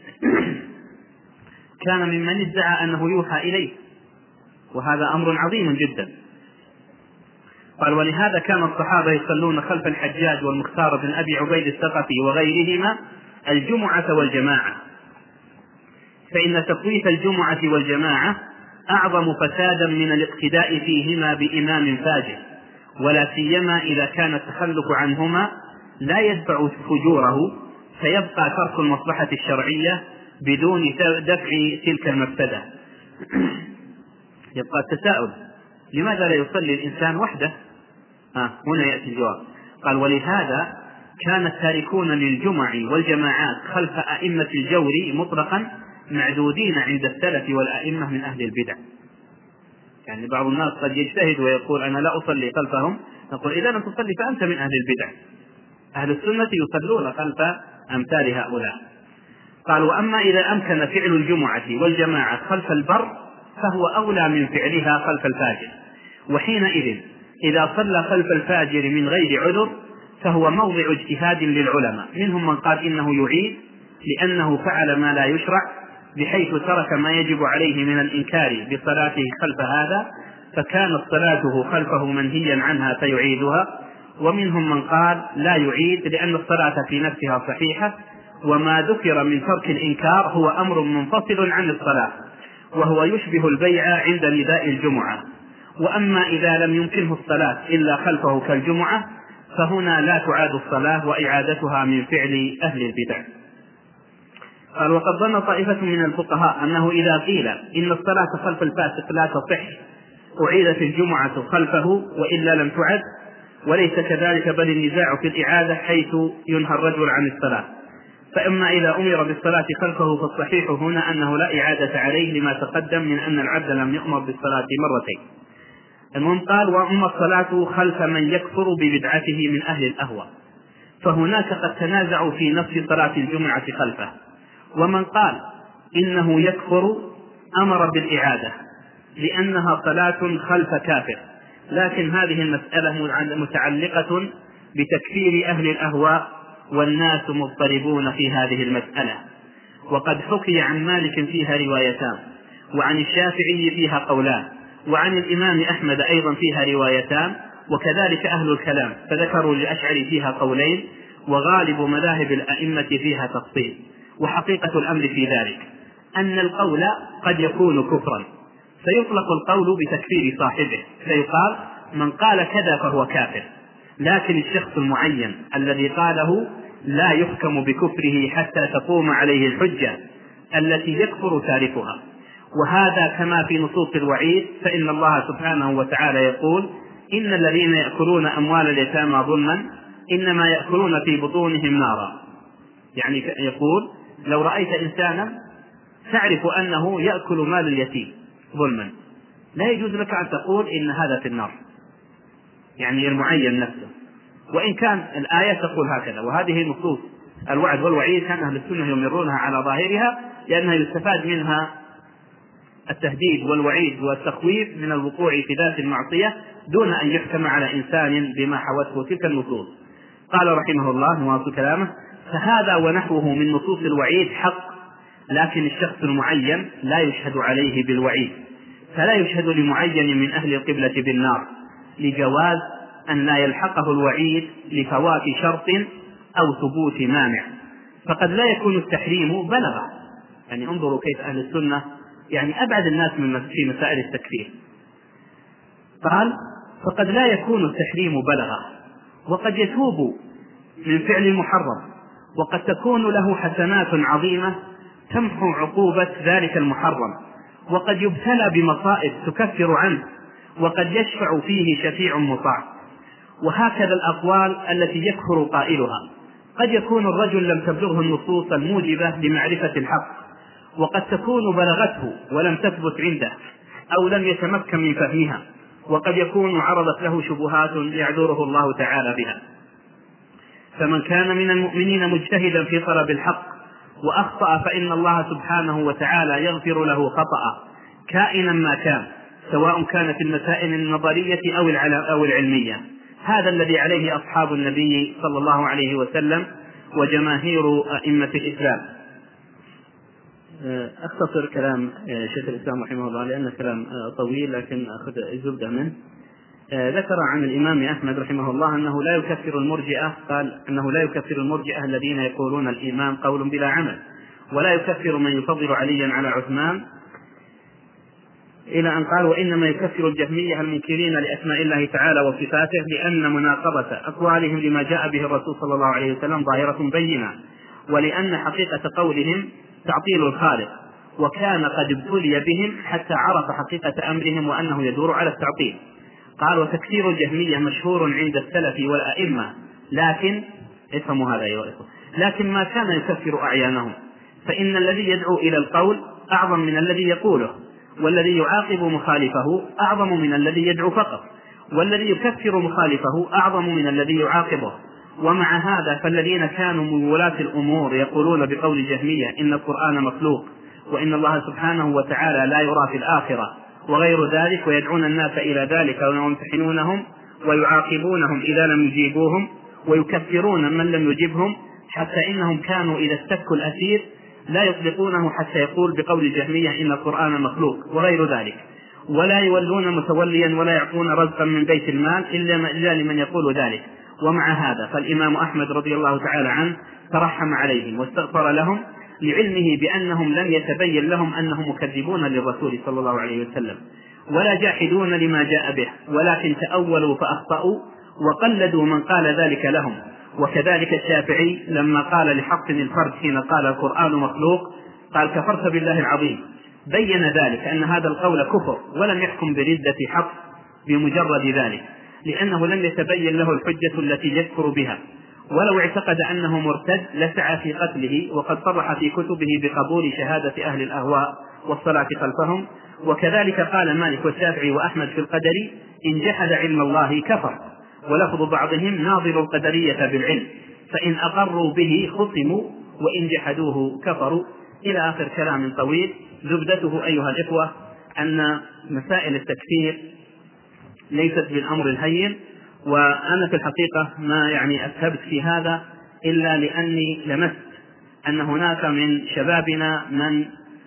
كان ممن ادعى أنه يوحى إليه، وهذا أمر عظيم جدا. قال: ولهذا كان الصحابة يصلون خلف الحجاج والمختار بن أبي عبيد الثقفي وغيرهما الجمعة والجماعة، فإن تفويت الجمعة والجماعة أعظم فسادا من الاقتداء فيهما بإمام فاجر، ولا سيما إذا كان التخلف عنهما لا يدفع فجوره، فيبقى ترك المصلحة الشرعية بدون دفع تلك المفسدة. يبقى التساؤل: لماذا لا يصلي الإنسان وحده؟ آه هنا يأتي الجواب. قال: ولهذا كان التاركون للجمع والجماعات خلف أئمة الجور مطلقا معدودين عند السلف والأئمة من أهل البدع. يعني بعض الناس قد يجتهد ويقول: أنا لا أصلي خلفهم، نقول: إذا لم تصلي فأنت من أهل البدع. أهل السنة يصلون خلف أمثال هؤلاء. قال: وأما إذا أمكن فعل الجمعة والجماعة خلف البر فهو أولى من فعلها خلف الفاجر، وحينئذ إذا صلى خلف الفاجر من غير عذر فهو موضع اجتهاد للعلماء، منهم من قال إنه يعيد لأنه فعل ما لا يشرع، بحيث ترك ما يجب عليه من الإنكار بصلاته خلف هذا، فكانت صلاته خلفه منهيا عنها فيعيدها. ومنهم من قال لا يعيد لأن الصلاة في نفسها صحيحة، وما ذكر من ترك الإنكار هو أمر منفصل عن الصلاة، وهو يشبه البيع عند نداء الجمعة. وأما إذا لم يمكنه الصلاة إلا خلفه كالجمعة فهنا لا تعاد الصلاة، وإعادتها من فعل أهل البدع. قال: وقد ظن طائفة من الفقهاء أنه إذا قيل إن الصلاة خلف الفاسق لا تصح أعيدت الجمعة خلفه وإلا لم تعد، وليس كذلك، بل النزاع في الإعادة حيث ينهى الرجل عن الصلاة. فإما إذا أمر بالصلاة خلفه فالصحيح هنا أنه لا إعادة عليه لما تقدم من أن العبد لم يؤمر بالصلاة مرتين. المهم قال: وأما الصلاة خلف من يكفر ببدعته من أهل الأهواء فهناك قد تنازعوا في نفس صلاة الجمعة خلفه، ومن قال إنه يكفر أمر بالإعادة لأنها صلاة خلف كافر، لكن هذه المسألة متعلقة بتكفير أهل الأهواء، والناس مضطربون في هذه المسألة. وقد حكي عن مالك فيها روايتان، وعن الشافعي فيها قولان، وعن الإمام أحمد أيضا فيها روايتان، وكذلك أهل الكلام فذكروا للأشعري فيها قولين، وغالب مذاهب الأئمة فيها تفصيل. وحقيقة الأمر في ذلك أن القول قد يكون كفرا، فيطلق القول بتكفير صاحبه، فيقال من قال كذا فهو كافر، لكن الشخص المعين الذي قاله لا يحكم بكفره حتى تقوم عليه الحجة التي يكفر تاركها. وهذا كما في نصوص الوعيد، فإن الله سبحانه وتعالى يقول: إن الذين يأكلون أموال اليتامى ظلما إنما يأكلون في بطونهم نارا. يعني يقول لو رأيت إنسانا تعرف أنه يأكل مال اليتيم ظلما لا يجوز لك أن تقول إن هذا في النار، يعني المعين نفسه، وإن كان الآية تقول هكذا. وهذه نصوص الوعد والوعيد كان أهل السنة يمرونها على ظاهرها، لأنها يستفاد منها التهديد والوعيد والتخويف من الوقوع في ذات المعصية دون أن يحكم على إنسان بما حوته تلك النصوص. قال رحمه الله نواصل كلامه: فهذا ونحوه من نصوص الوعيد حق، لكن الشخص المعين لا يشهد عليه بالوعيد، فلا يشهد لمعين من أهل القبلة بالنار لجواز أن لا يلحقه الوعيد لفوات شرط أو ثبوت مانع. فقد لا يكون التحريم بلغة، يعني انظروا كيف أهل السنة يعني أبعد الناس من في مسائل التكفير. قال فقد لا يكون التحريم بلغة، وقد يتوب من فعل المحرم، وقد تكون له حسنات عظيمة تمحو عقوبة ذلك المحرم، وقد يبتلى بمصائب تكفر عنه، وقد يشفع فيه شفيع مطاع. وهكذا الأقوال التي يكفر قائلها. قد يكون الرجل لم تبلغه النصوص الموجبة لمعرفة الحق، وقد تكون بلغته ولم تثبت عنده أو لم يتمكن من فهمها، وقد يكون عرضت له شبهات يعذره الله تعالى بها. فمن كان من المؤمنين مجتهدا في طلب الحق وأخطأ فإن الله سبحانه وتعالى يغفر له خطأ كائنا ما كان، سواء كانت المسائل النظرية أو العلمية. هذا الذي عليه أصحاب النبي صلى الله عليه وسلم وجماهير أئمة الإسلام. أختصر كلام شيخ الإسلام رحمه الله لأن كلام طويل، لكن أخذ الزبدة منه. ذكر عن الإمام أحمد رحمه الله أنه لا يكفر المرجئة، قال أنه لا يكفر المرجئة الذين يقولون الإيمان قول بلا عمل، ولا يكفر من يفضل عليا على عثمان، إلى أن قال وإنما يكفر الجهمية المنكرين لأسماء الله تعالى وصفاته، لأن مناقضة أقوالهم لما جاء به الرسول صلى الله عليه وسلم ظاهرة بينة، ولأن حقيقة قولهم تعطيل الخالق، وكان قد ابتلي بهم حتى عرف حقيقة أمرهم وأنه يدور على التعطيل. قال وتكفير الجهمية مشهور عند السلف والأئمة، لكن افهموا هذا أيها الأخوة، لكن ما كان يكفر أعيانهم، فإن الذي يدعو إلى القول أعظم من الذي يقوله، والذي يعاقب مخالفه أعظم من الذي يدعو فقط، والذي يكفر مخالفه أعظم من الذي يعاقبه. ومع هذا فالذين كانوا من ولاة الأمور يقولون بقول الجهمية إن القرآن مخلوق، وإن الله سبحانه وتعالى لا يرى في الآخرة وغير ذلك، ويدعون الناس إلى ذلك ويمتحنونهم ويعاقبونهم إذا لم يجيبوهم، ويكفرون من لم يجبهم، حتى إنهم كانوا إذا استكوا الأسير لا يطلقونه حتى يقول بقول الجهمية إن القرآن مخلوق وغير ذلك، ولا يولون متوليا ولا يعطون رزقا من بيت المال إلا لمن يقول ذلك. ومع هذا فالإمام أحمد رضي الله تعالى عنه ترحم عليهم واستغفر لهم، لعلمه بأنهم لم يتبين لهم أنهم مكذبون للرسول صلى الله عليه وسلم ولا جاحدون لما جاء به، ولكن تأولوا فأخطأوا وقلدوا من قال ذلك لهم. وكذلك الشافعي لما قال لحق الفرد حين قال القرآن مخلوق قال كفرت بالله العظيم، بين ذلك أن هذا القول كفر، ولم يحكم بردة حق بمجرد ذلك، لأنه لم يتبين له الحجة التي يكفر بها، ولو اعتقد أنه مرتد لسعى في قتله، وقد صرح في كتبه بقبول شهادة أهل الأهواء والصلاة خلفهم. وكذلك قال مالك والشافعي وأحمد في القدر إن جحد علم الله كفر، ولفظ بعضهم ناظر القدرية بالعلم، فإن أقروا به خصموا وإن جحدوه كفروا، إلى آخر كلام طويل. زبدته أيها الإخوة أن مسائل التكفير ليست بالأمر الهين، وأنا في الحقيقة ما يعني أسهبت في هذا إلا لأني لمست أن هناك من شبابنا من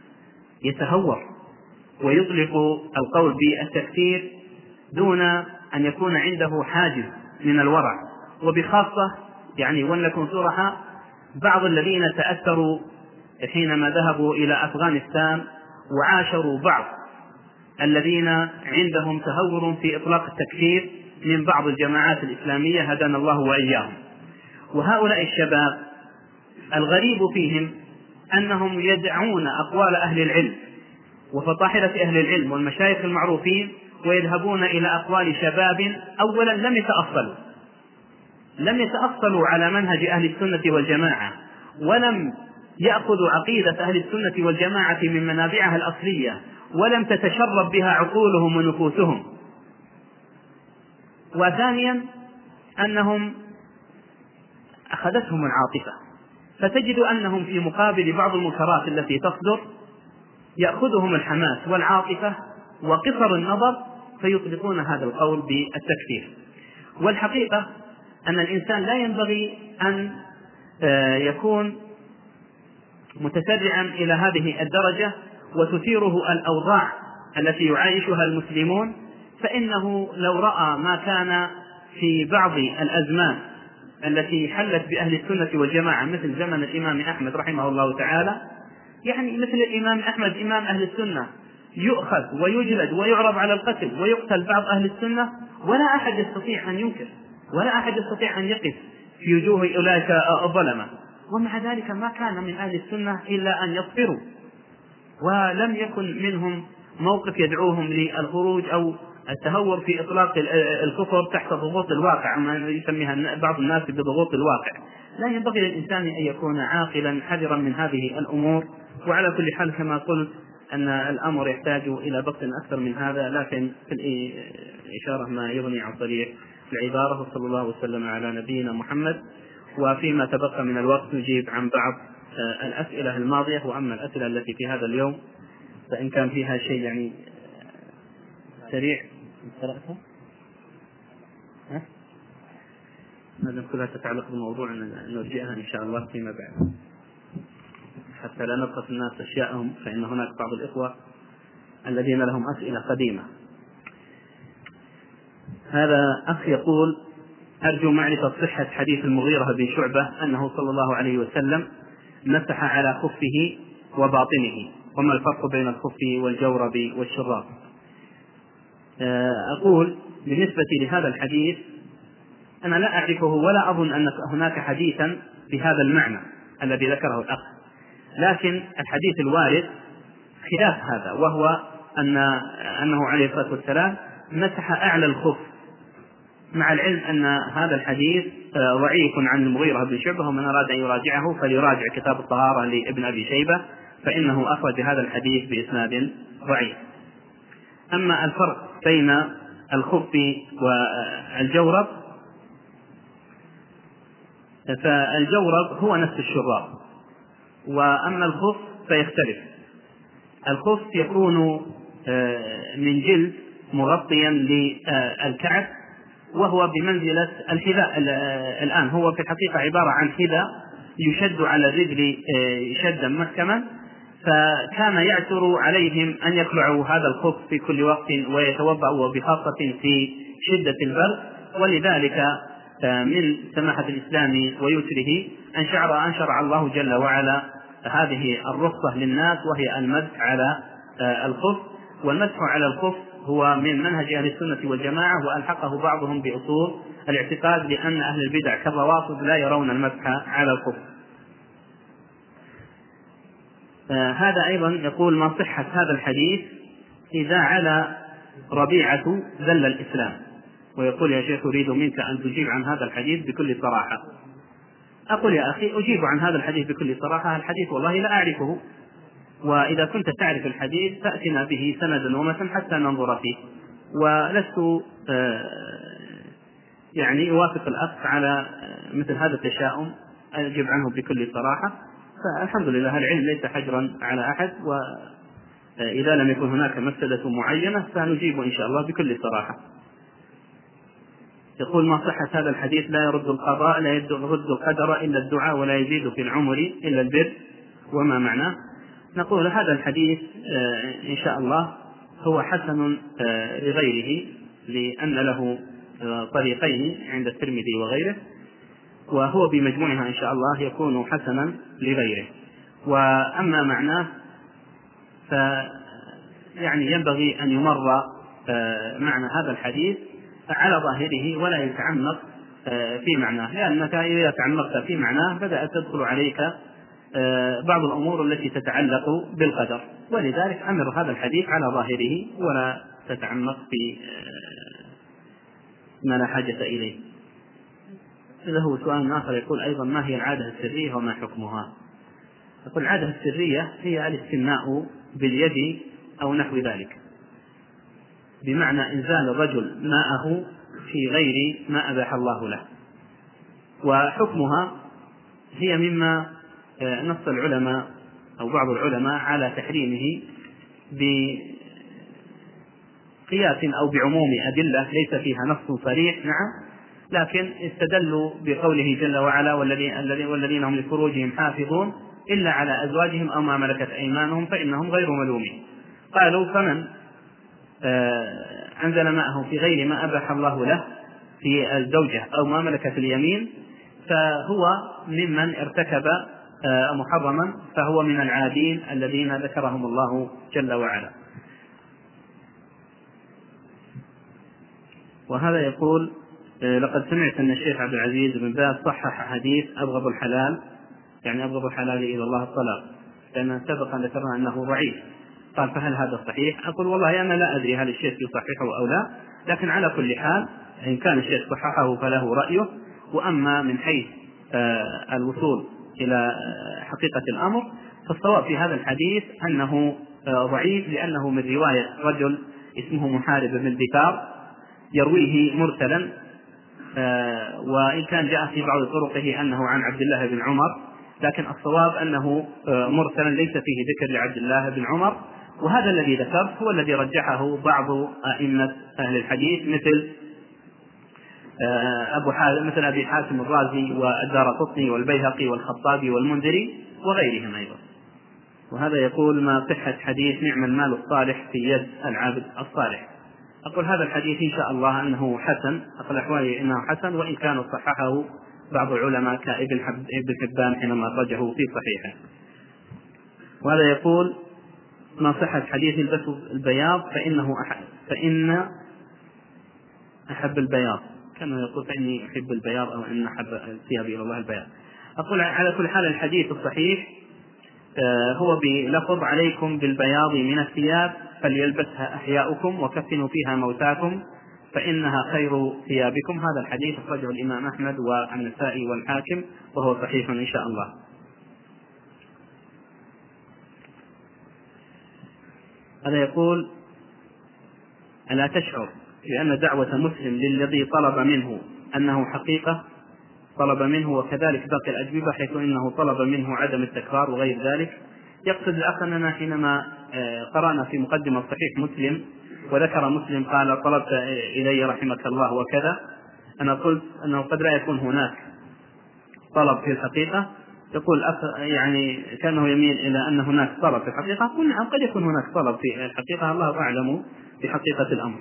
يتهور ويطلق القول بالتكفير دون أن يكون عنده حاجز من الورع، وبخاصة يعني ولنكن صراحة بعض الذين تأثروا حينما ذهبوا إلى أفغانستان وعاشروا بعض الذين عندهم تهور في إطلاق التكفير من بعض الجماعات الإسلامية هدانا الله وإياهم. وهؤلاء الشباب الغريب فيهم أنهم يدعون أقوال أهل العلم وفطاحلة أهل العلم والمشايخ المعروفين، ويذهبون إلى أقوال شباب أولا لم يتأصلوا لم يتأصلوا على منهج أهل السنة والجماعة، ولم يأخذوا عقيدة أهل السنة والجماعة من منابعها الأصلية، ولم تتشرب بها عقولهم ونفوسهم. وثانيا أنهم أخذتهم العاطفة، فتجد أنهم في مقابل بعض المنكرات التي تصدر يأخذهم الحماس والعاطفة وقصر النظر، فيطلقون هذا القول بالتكفير. والحقيقة أن الإنسان لا ينبغي أن يكون متسرعا إلى هذه الدرجة وتثيره الأوضاع التي يعايشها المسلمون، فإنه لو رأى ما كان في بعض الأزمان التي حلت بأهل السنة والجماعة مثل زمن الإمام أحمد رحمه الله تعالى، يعني مثل الإمام أحمد إمام أهل السنة يؤخذ ويجلد ويعرض على القتل ويقتل بعض أهل السنة، ولا أحد يستطيع أن ينكر ولا أحد يستطيع أن يقف في وجوه أولئك الظلمة، ومع ذلك ما كان من أهل السنة إلا أن يصبروا، ولم يكن منهم موقف يدعوهم للخروج أو التهور في إطلاق الكفر تحت ضغوط الواقع، ما يسميها بعض الناس بضغوط الواقع. لا ينبغي للإنسان أن يكون عاقلا حذرا من هذه الأمور. وعلى كل حال كما قلت أن الأمر يحتاج إلى بحث أكثر من هذا، لكن في الإشارة ما يغني عن طريق العبارة. وصلى الله وسلم على نبينا محمد. وفيما تبقى من الوقت نجيب عن بعض الأسئلة الماضية، وأما الأسئلة التي في هذا اليوم فإن كان فيها شيء يعني سريع قرأتها هذا كلها تتعلق بالموضوع نرجئها إن شاء الله فيما بعد حتى لا نبقى الناس أشياءهم، فإن هناك بعض الإخوة الذين لهم أسئلة قديمة. هذا أخ يقول: أرجو معرفة صحة حديث المغيرة بن شعبة أنه صلى الله عليه وسلم مسح على خفه وباطنه، وما الفرق بين الخف والجورب والشراب؟ أقول بالنسبة لهذا الحديث أنا لا أعرفه ولا أظن أن هناك حديثا بهذا المعنى الذي ذكره الأخ، لكن الحديث الوارد خلاف هذا، وهو أن أنه عليه الصلاة والسلام مسح أعلى الخف، مع العلم أن هذا الحديث ضعيف عن المغيرة بن شعبة، ومن أراد أن يراجعه فليراجع كتاب الطهارة لابن أبي شيبة فإنه أخرج هذا الحديث بإسناد ضعيف. أما الفرق بين الخف والجورب فالجورب هو نفس الشراب، وأما الخف فيختلف. الخف يكون من جلد مغطيا للكعب وهو بمنزلة الحذاء. الآن هو في الحقيقة عبارة عن حذاء يشد على الرجل شدا محكما، فكان يعثر عليهم أن يخلعوا هذا الخف في كل وقت ويتوضأوا، وبخاصة في شدة البرد، ولذلك من سماحة الإسلام ويسره أن شرع أن شرع الله جل وعلا هذه الرخصة للناس، وهي المسح على الخف. والمسح على الخف هو من منهج أهل السنة والجماعة، وألحقه بعضهم بأصول الاعتقاد، لأن أهل البدع كالروافض لا يرون المسح على الخف. هذا أيضا يقول: ما صحة هذا الحديث إذا على ربيعة ذل الإسلام؟ ويقول: يا شيخ أريد منك أن تجيب عن هذا الحديث بكل صراحة. أقول: يا أخي أجيب عن هذا الحديث بكل صراحة، الحديث والله لا أعرفه، وإذا كنت تعرف الحديث فأتنا به سندا ومثلا حتى ننظر فيه. ولست يعني أوافق الأخ على مثل هذا التشاؤم، أجيب عنه بكل صراحة. فالحمد لله العلم ليس حجرا على أحد، وإذا لم يكن هناك مسألة معينة فنجيب إن شاء الله بكل صراحة. يقول: ما صحة هذا الحديث لا يرد القضاء لا يرد القدر إلا الدعاء ولا يزيد في العمر إلا البر، وما معناه؟ نقول هذا الحديث إن شاء الله هو حسن لغيره، لأن له طريقين عند الترمذي وغيره، وهو بمجموعها إن شاء الله يكون حسنا لغيره. وأما معناه فيعني ينبغي أن يمر معنى هذا الحديث على ظاهره ولا يتعمق في معناه، لأنك إذا تعمقت في معناه بدأت تدخل عليك بعض الأمور التي تتعلق بالقدر، ولذلك أمر هذا الحديث على ظاهره ولا تتعمق في ما لا حاجة إليه. له سؤال آخر يقول أيضا: ما هي العادة السرية وما حكمها؟ يقول: العادة السرية هي الاستمناء باليد أو نحو ذلك، بمعنى إنزال الرجل ماءه في غير ما أباح الله له. وحكمها هي مما نص العلماء أو بعض العلماء على تحريمه بقياس أو بعموم أدلة ليس فيها نص صريح، نعم، لكن استدلوا بقوله جل وعلا والذين هم لفروجهم حافظون إلا على أزواجهم أو ما ملكت أيمانهم فإنهم غير ملومين. قالوا فمن أنزل معه في غير ما أباح الله له في الزوجة أو ما ملكت اليمين فهو ممن ارتكب محرما، فهو من العادين الذين ذكرهم الله جل وعلا. وهذا يقول لقد سمعت أن الشيخ عبد العزيز بن باز صحح حديث أبغض الحلال، يعني أبغض الحلال إلى الله الطلاق، لأن سبقا ذكرنا أنه ضعيف. قال فهل هذا صحيح؟ أقول والله أنا لا أدري هل الشيخ يصححه أو لا، لكن على كل حال إن كان الشيخ صححه فله رأيه. وأما من حيث الوصول إلى حقيقة الأمر فالصواب في هذا الحديث أنه ضعيف، لأنه من رواية رجل اسمه محارب بن بكار يرويه مرسلا، وإن كان جاء في بعض طرقه أنه عن عبد الله بن عمر، لكن الصواب أنه مرسلا ليس فيه ذكر لعبد الله بن عمر. وهذا الذي ذكرت هو الذي رجحه بعض أئمة أهل الحديث مثل أبو حاتم مثل أبي حاتم الرازي والدارقطني والبيهقي والخطابي والمنذري وغيرهم أيضا. وهذا يقول ما صحة حديث نعم المال الصالح في يد العابد الصالح؟ أقول هذا الحديث إن شاء الله أنه حسن، أقل أحوالي أنه حسن، وإن كان صححه بعض العلماء كابن حبان حينما أخرجه في صحيحه. وهذا يقول ما صحة حديث البس البياض فإنه أحب فإن أحب البياض، كما يقول فإني أحب البياض أو أن أحب الثياب إلى الله البياض. أقول على كل حال الحديث الصحيح هو بلفظ عليكم بالبياض من الثياب فليلبسها أحياؤكم وكفنوا فيها موتاكم فإنها خير ثيابكم. هذا الحديث أخرجه الإمام أحمد والنسائي والحاكم وهو صحيح إن شاء الله. هذا يقول ألا تشعر بأن دعوة مسلم للذي طلب منه أنه حقيقة طلب منه وكذلك باقي الأجوبة حيث إنه طلب منه عدم التكرار وغير ذلك؟ يقصد الأخ أننا حينما قرأنا في مقدمة صحيح مسلم وذكر مسلم قال طلبت إلي رحمك الله وكذا، أنا قلت أنه قد لا يكون هناك طلب في الحقيقة. يقول يعني كأنه يميل إلى أن هناك طلب في الحقيقة. قل نعم قد يكون هناك طلب في الحقيقة، الله أعلم بحقيقة الأمر.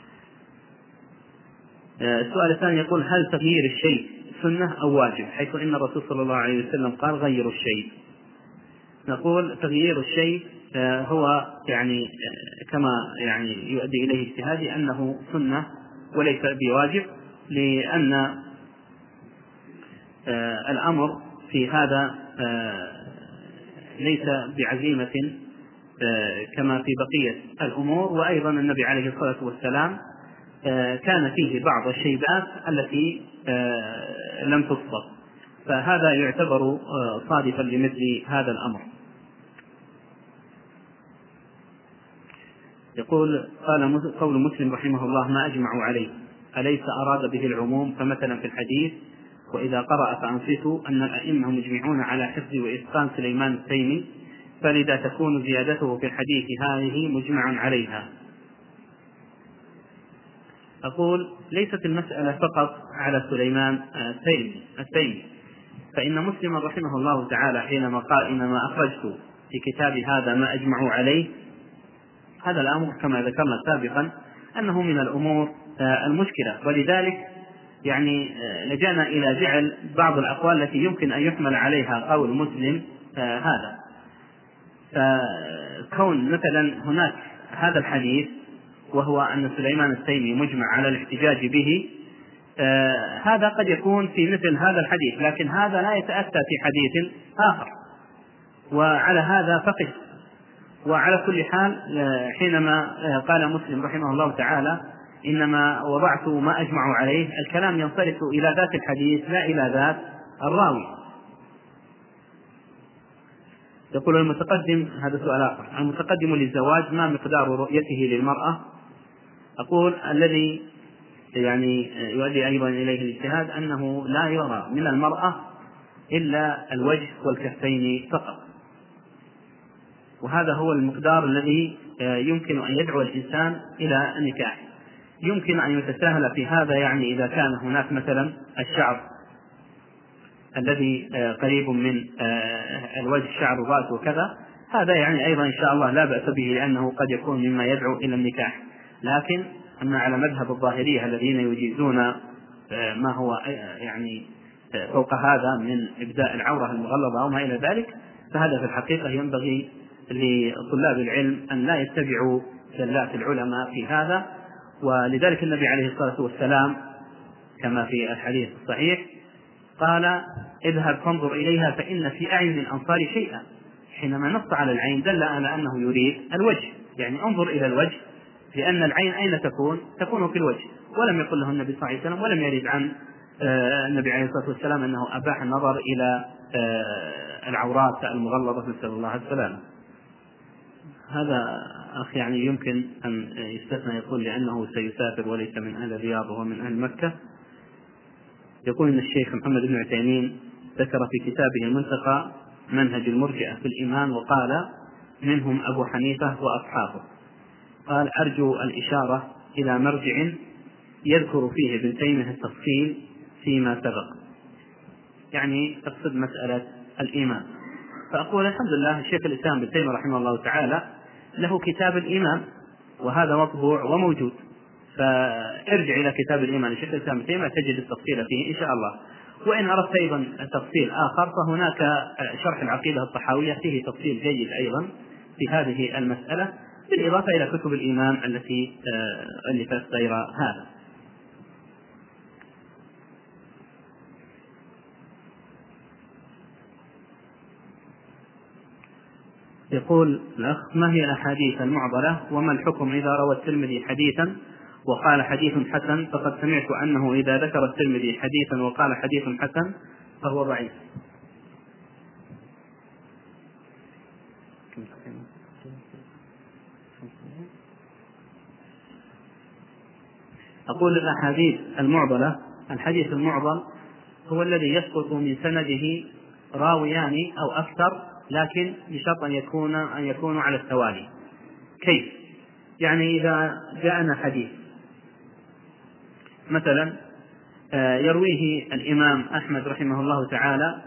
السؤال الثاني يقول هل تغيير الشيء سنة أو واجب، حيث إن الرسول صلى الله عليه وسلم قال غيروا الشيء؟ نقول تغيير الشيء هو يعني كما يعني يؤدي إليه اجتهادي أنه سنة وليس بواجب، لأن الأمر في هذا ليس بعزيمة كما في بقية الأمور. وأيضا النبي عليه الصلاة والسلام كان فيه بعض الشيبات التي لم تصدق، فهذا يعتبر صادفا لمثل هذا الأمر. يقول قال قول مسلم رحمه الله ما أجمعوا عليه أليس أراد به العموم؟ فمثلا في الحديث وإذا قرأ فأنصتوا أن الأئمة مجمعون على حفظ وإتقان سليمان التيمي، فلذا تكون زيادته في الحديث هذه مجمع عليها. أقول ليست المسألة فقط على سليمان التيمي، فإن مسلم رحمه الله تعالى حينما قال إنما أخرجت في كتاب هذا ما أجمعوا عليه، هذا الأمر كما ذكرنا سابقا أنه من الأمور المشكلة، ولذلك يعني لجأنا إلى جعل بعض الأقوال التي يمكن أن يحمل عليها قول مسلم هذا. فكون مثلا هناك هذا الحديث وهو أن سليمان التيمي مجمع على الاحتجاج به، هذا قد يكون في مثل هذا الحديث، لكن هذا لا يتأتى في حديث آخر، وعلى هذا فقه. وعلى كل حال حينما قال مسلم رحمه الله تعالى إنما وضعت ما أجمع عليه، الكلام ينصرف إلى ذات الحديث لا إلى ذات الراوي. يقول المتقدم، هذا سؤال آخر، المتقدم للزواج ما مقدار رؤيته للمرأة؟ أقول الذي يعني يؤدي أيضا إليه الاجتهاد أنه لا يرى من المرأة إلا الوجه والكفين فقط، وهذا هو المقدار الذي يمكن أن يدعو الإنسان إلى النكاح. يمكن أن يتساهل في هذا، يعني إذا كان هناك مثلا الشعر الذي قريب من الوجه، شعر الرأس وكذا، هذا يعني أيضا إن شاء الله لا بأس به، لأنه قد يكون مما يدعو إلى النكاح. لكن أما على مذهب الظاهرية الذين يجيزون ما هو يعني فوق هذا من إبداء العورة المغلظة أو ما إلى ذلك، فهذا في الحقيقة ينبغي لطلاب العلم أن لا يتبعوا زلات العلماء في هذا. ولذلك النبي عليه الصلاة والسلام كما في الحديث الصحيح قال: اذهب فانظر إليها فإن في أعين الأنصار شيئا. حينما نص على العين دل على أنه يريد الوجه، يعني انظر إلى الوجه، لأن العين أين تكون؟ تكون في الوجه. ولم يقل له النبي صلى الله عليه وسلم، ولم يرد عن النبي عليه الصلاة والسلام أنه أباح النظر إلى العورات المغلظة نسأل الله السلامة. هذا أخ يعني يمكن أن يستثنى، يقول لأنه سيسافر وليس من أهل الرياض وهو من أهل مكة. يقول إن الشيخ محمد بن عثيمين ذكر في كتابه المنتقى منهج المرجئة في الإيمان، وقال: منهم أبو حنيفة وأصحابه. قال: أرجو الإشارة إلى مرجع يذكر فيه ابن تيمية التفصيل فيما سبق، يعني تقصد مسألة الإيمان. فأقول الحمد لله الشيخ الإسلام ابن تيمية رحمه الله تعالى له كتاب الإيمان، وهذا مطبوع وموجود، فارجع إلى كتاب الإيمان للشيخ الإسلام ابن تيمية تجد التفصيل فيه إن شاء الله. وإن أردت أيضا تفصيل آخر فهناك شرح العقيدة الطحاوية فيه تفصيل جيد أيضا في هذه المسألة، بالإضافة إلى كتب الإيمان التي ألفت غير هذا. يقول الأخ: ما هي الأحاديث المعضلة، وما الحكم إذا روى الترمذي حديثا وقال حديث حسن؟ فقد سمعت أنه إذا ذكر الترمذي حديثا وقال حديث حسن فهو ضعيف. أقول الأحاديث المعضلة، الحديث المعضل هو الذي يسقط من سنده راويان أو أكثر، لكن بشرط أن يكون أن يكونوا على التوالي. كيف؟ يعني إذا جاءنا حديث مثلا يرويه الإمام أحمد رحمه الله تعالى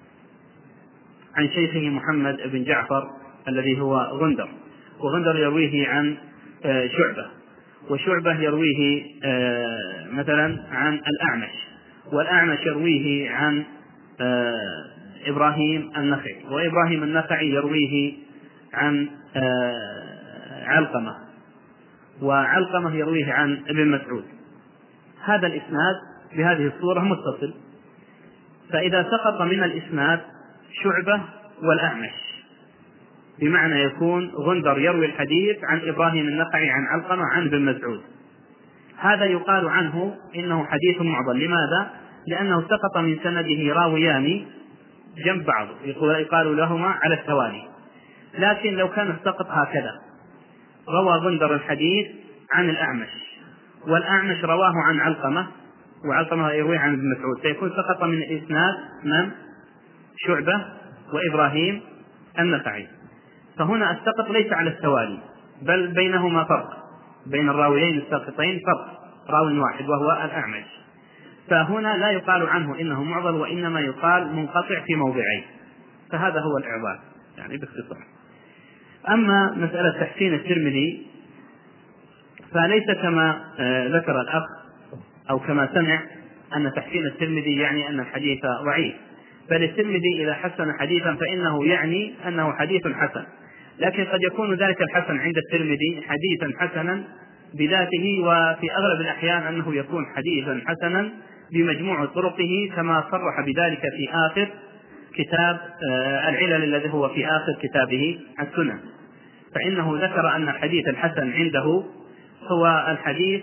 عن شيخه محمد بن جعفر الذي هو غندر، وغندر يرويه عن شعبة، وشعبة يرويه مثلا عن الأعمش، والأعمش يرويه عن إبراهيم النخعي، وإبراهيم النخعي يرويه عن علقمة، وعلقمة يرويه عن ابن مسعود. هذا الإسناد بهذه الصورة متصل. فإذا سقط من الإسناد شعبة والأعمش، بمعنى يكون غندر يروي الحديث عن إبراهيم النخعي عن علقمة عن ابن مسعود، هذا يقال عنه إنه حديث معضل. لماذا؟ لأنه سقط من سنده راويان جنب بعض يقال لهما على التوالي. لكن لو كان السقط هكذا: روى غندر الحديث عن الأعمش، والأعمش رواه عن علقمة، وعلقمة يرويه عن ابن مسعود، سيكون سقط من الإسناد من شعبة وإبراهيم النخعي. فهنا السقط ليس على التوالي، بل بينهما فرق، بين الراويين الساقطين فرق، راوي واحد وهو الأعمش. فهنا لا يقال عنه إنه معضل، وإنما يقال منقطع في موضعين. فهذا هو الإعضال يعني باختصار. أما مسألة تحسين الترمذي فليس كما ذكر الأخ أو كما سمع أن تحسين الترمذي يعني أن الحديث ضعيف، بل الترمذي إذا حسن حديثا فإنه يعني أنه حديث حسن، لكن قد يكون ذلك الحسن عند الترمذي حديثا حسنا بذاته، وفي أغلب الأحيان أنه يكون حديثا حسنا بمجموع طرقه، كما صرح بذلك في آخر كتاب العلل الذي هو في آخر كتابه السنن. فإنه ذكر أن الحديث الحسن عنده هو الحديث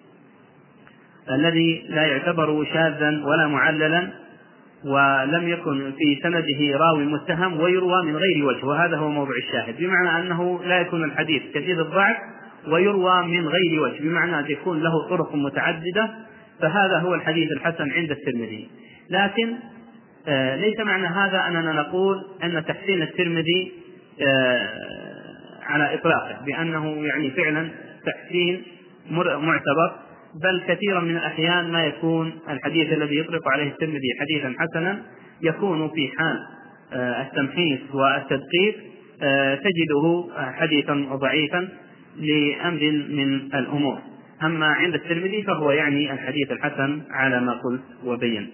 الذي لا يعتبر شاذا ولا معللا، ولم يكن في سنده راوي متهم، ويروى من غير وجه، وهذا هو موضع الشاهد، بمعنى أنه لا يكون الحديث شديد الضعف ويروى من غير وجه، بمعنى أن يكون له طرق متعددة. فهذا هو الحديث الحسن عند الترمذي. لكن آه ليس معنى هذا أننا نقول أن تحسين الترمذي آه على إطلاقه بأنه يعني فعلا تحسين معتبر، بل كثيرا من الأحيان ما يكون الحديث الذي يطلق عليه الترمذي حديثا حسنا يكون في حال التمحيص والتدقيق تجده حديثا ضعيفا لأمر من الأمور. أما عند الترمذي فهو يعني الحديث الحسن على ما قلت وبين.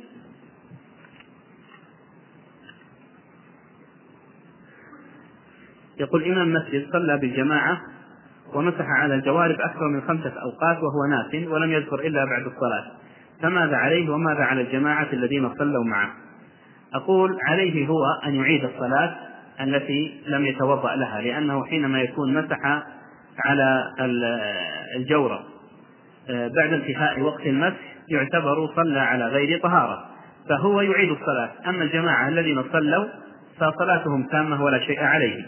يقول إمام مسجد صلى بالجماعة ومسح على الجوارب أكثر من خمسة أوقات وهو ناس ولم يذكر إلا بعد الصلاة، فماذا عليه وماذا على الجماعة الذين صلوا معه؟ أقول عليه هو أن يعيد الصلاة التي لم يتوضأ لها، لأنه حينما يكون مسح على الجورب بعد انتهاء وقت المسح يعتبر صلى على غير طهارة، فهو يعيد الصلاة. أما الجماعة الذين صلوا فصلاتهم تامة ولا شيء عليه.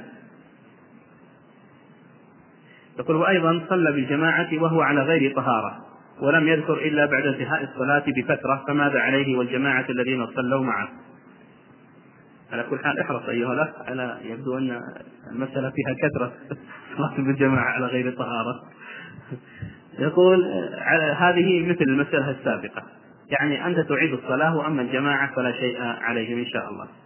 يقول وأيضا صلى بالجماعة وهو على غير طهارة ولم يذكر إلا بعد انتهاء الصلاة بفترة، فماذا عليه والجماعة الذين صلوا معه؟ على كل حال احرص أيها الأخ، على يبدو أن المسألة فيها كثرة صلاة بالجماعة على غير طهارة. يقول هذه مثل المسألة السابقة، يعني أنت تعيد الصلاة وأما الجماعة فلا شيء عليهم إن شاء الله.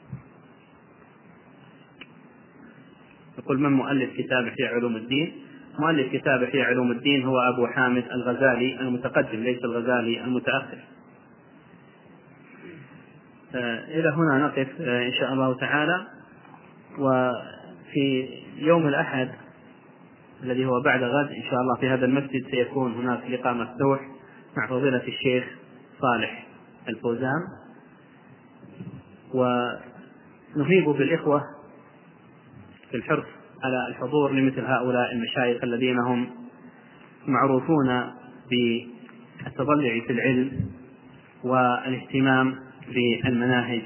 يقول من مؤلف كتاب إحياء علوم الدين؟ مؤلف كتاب إحياء علوم الدين هو أبو حامد الغزالي المتقدم، ليس الغزالي المتأخر. إلى هنا نقف إن شاء الله تعالى، وفي يوم الأحد الذي هو بعد غد إن شاء الله في هذا المسجد سيكون هناك لقاء مفتوح مع فضيلة الشيخ صالح الفوزان، ونهيب بالإخوة في الحرص على الحضور لمثل هؤلاء المشايخ الذين هم معروفون بالتضلع في العلم والاهتمام بالمناهج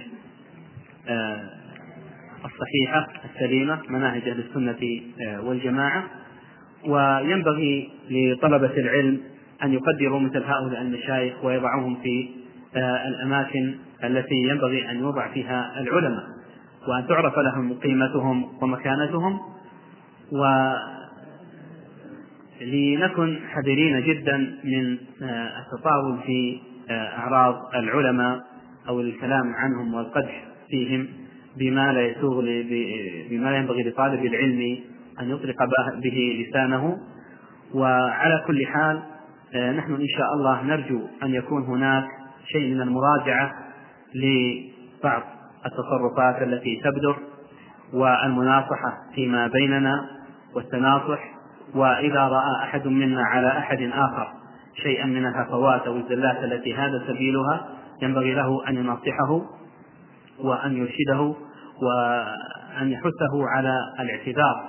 الصحيحة السليمة، مناهج أهل السنة والجماعة. وينبغي لطلبة العلم أن يقدروا مثل هؤلاء المشايخ ويضعوهم في الأماكن التي ينبغي أن يوضع فيها العلماء، وأن تعرف لهم قيمتهم ومكانتهم، ولنكن حذرين جدا من التطاول في أعراض العلماء أو الكلام عنهم والقدح فيهم بما لا يسوغ بما لا ينبغي لطالب العلم أن يطلق به لسانه. وعلى كل حال نحن إن شاء الله نرجو أن يكون هناك شيء من المراجعة لبعض التصرفات التي تبدر والمناصحة فيما بيننا والتناصح، وإذا رأى أحد منا على أحد آخر شيئا من الهفوات أو الزلات التي هذا سبيلها ينبغي له أن ينصحه وأن يرشده وأن يحثه على الاعتذار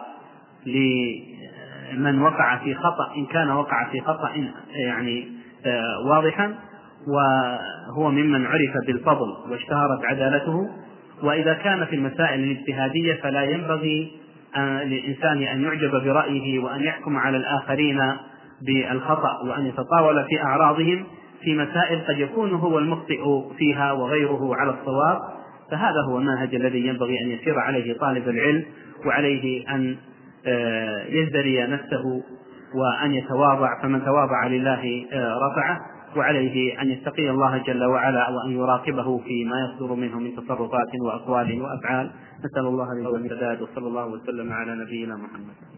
لمن وقع في خطأ إن كان وقع في خطأ يعني واضحا وهو ممن عرف بالفضل واشتهرت عدالته. وإذا كان في المسائل الاجتهادية فلا ينبغي للإنسان أن يعجب برأيه وأن يحكم على الآخرين بالخطأ وأن يتطاول في أعراضهم في مسائل قد يكون هو المخطئ فيها وغيره على الصواب. فهذا هو المنهج الذي ينبغي أن يسير عليه طالب العلم، وعليه أن يزدري نفسه وأن يتواضع، فمن تواضع لله رفعه، وعليه أن يتقي الله جل وعلا وأن يراقبه فيما يصدر منه من تصرفات وأقوال وأفعال. نسأل الله لي والسداد، وصلى الله وسلم على نبينا محمد.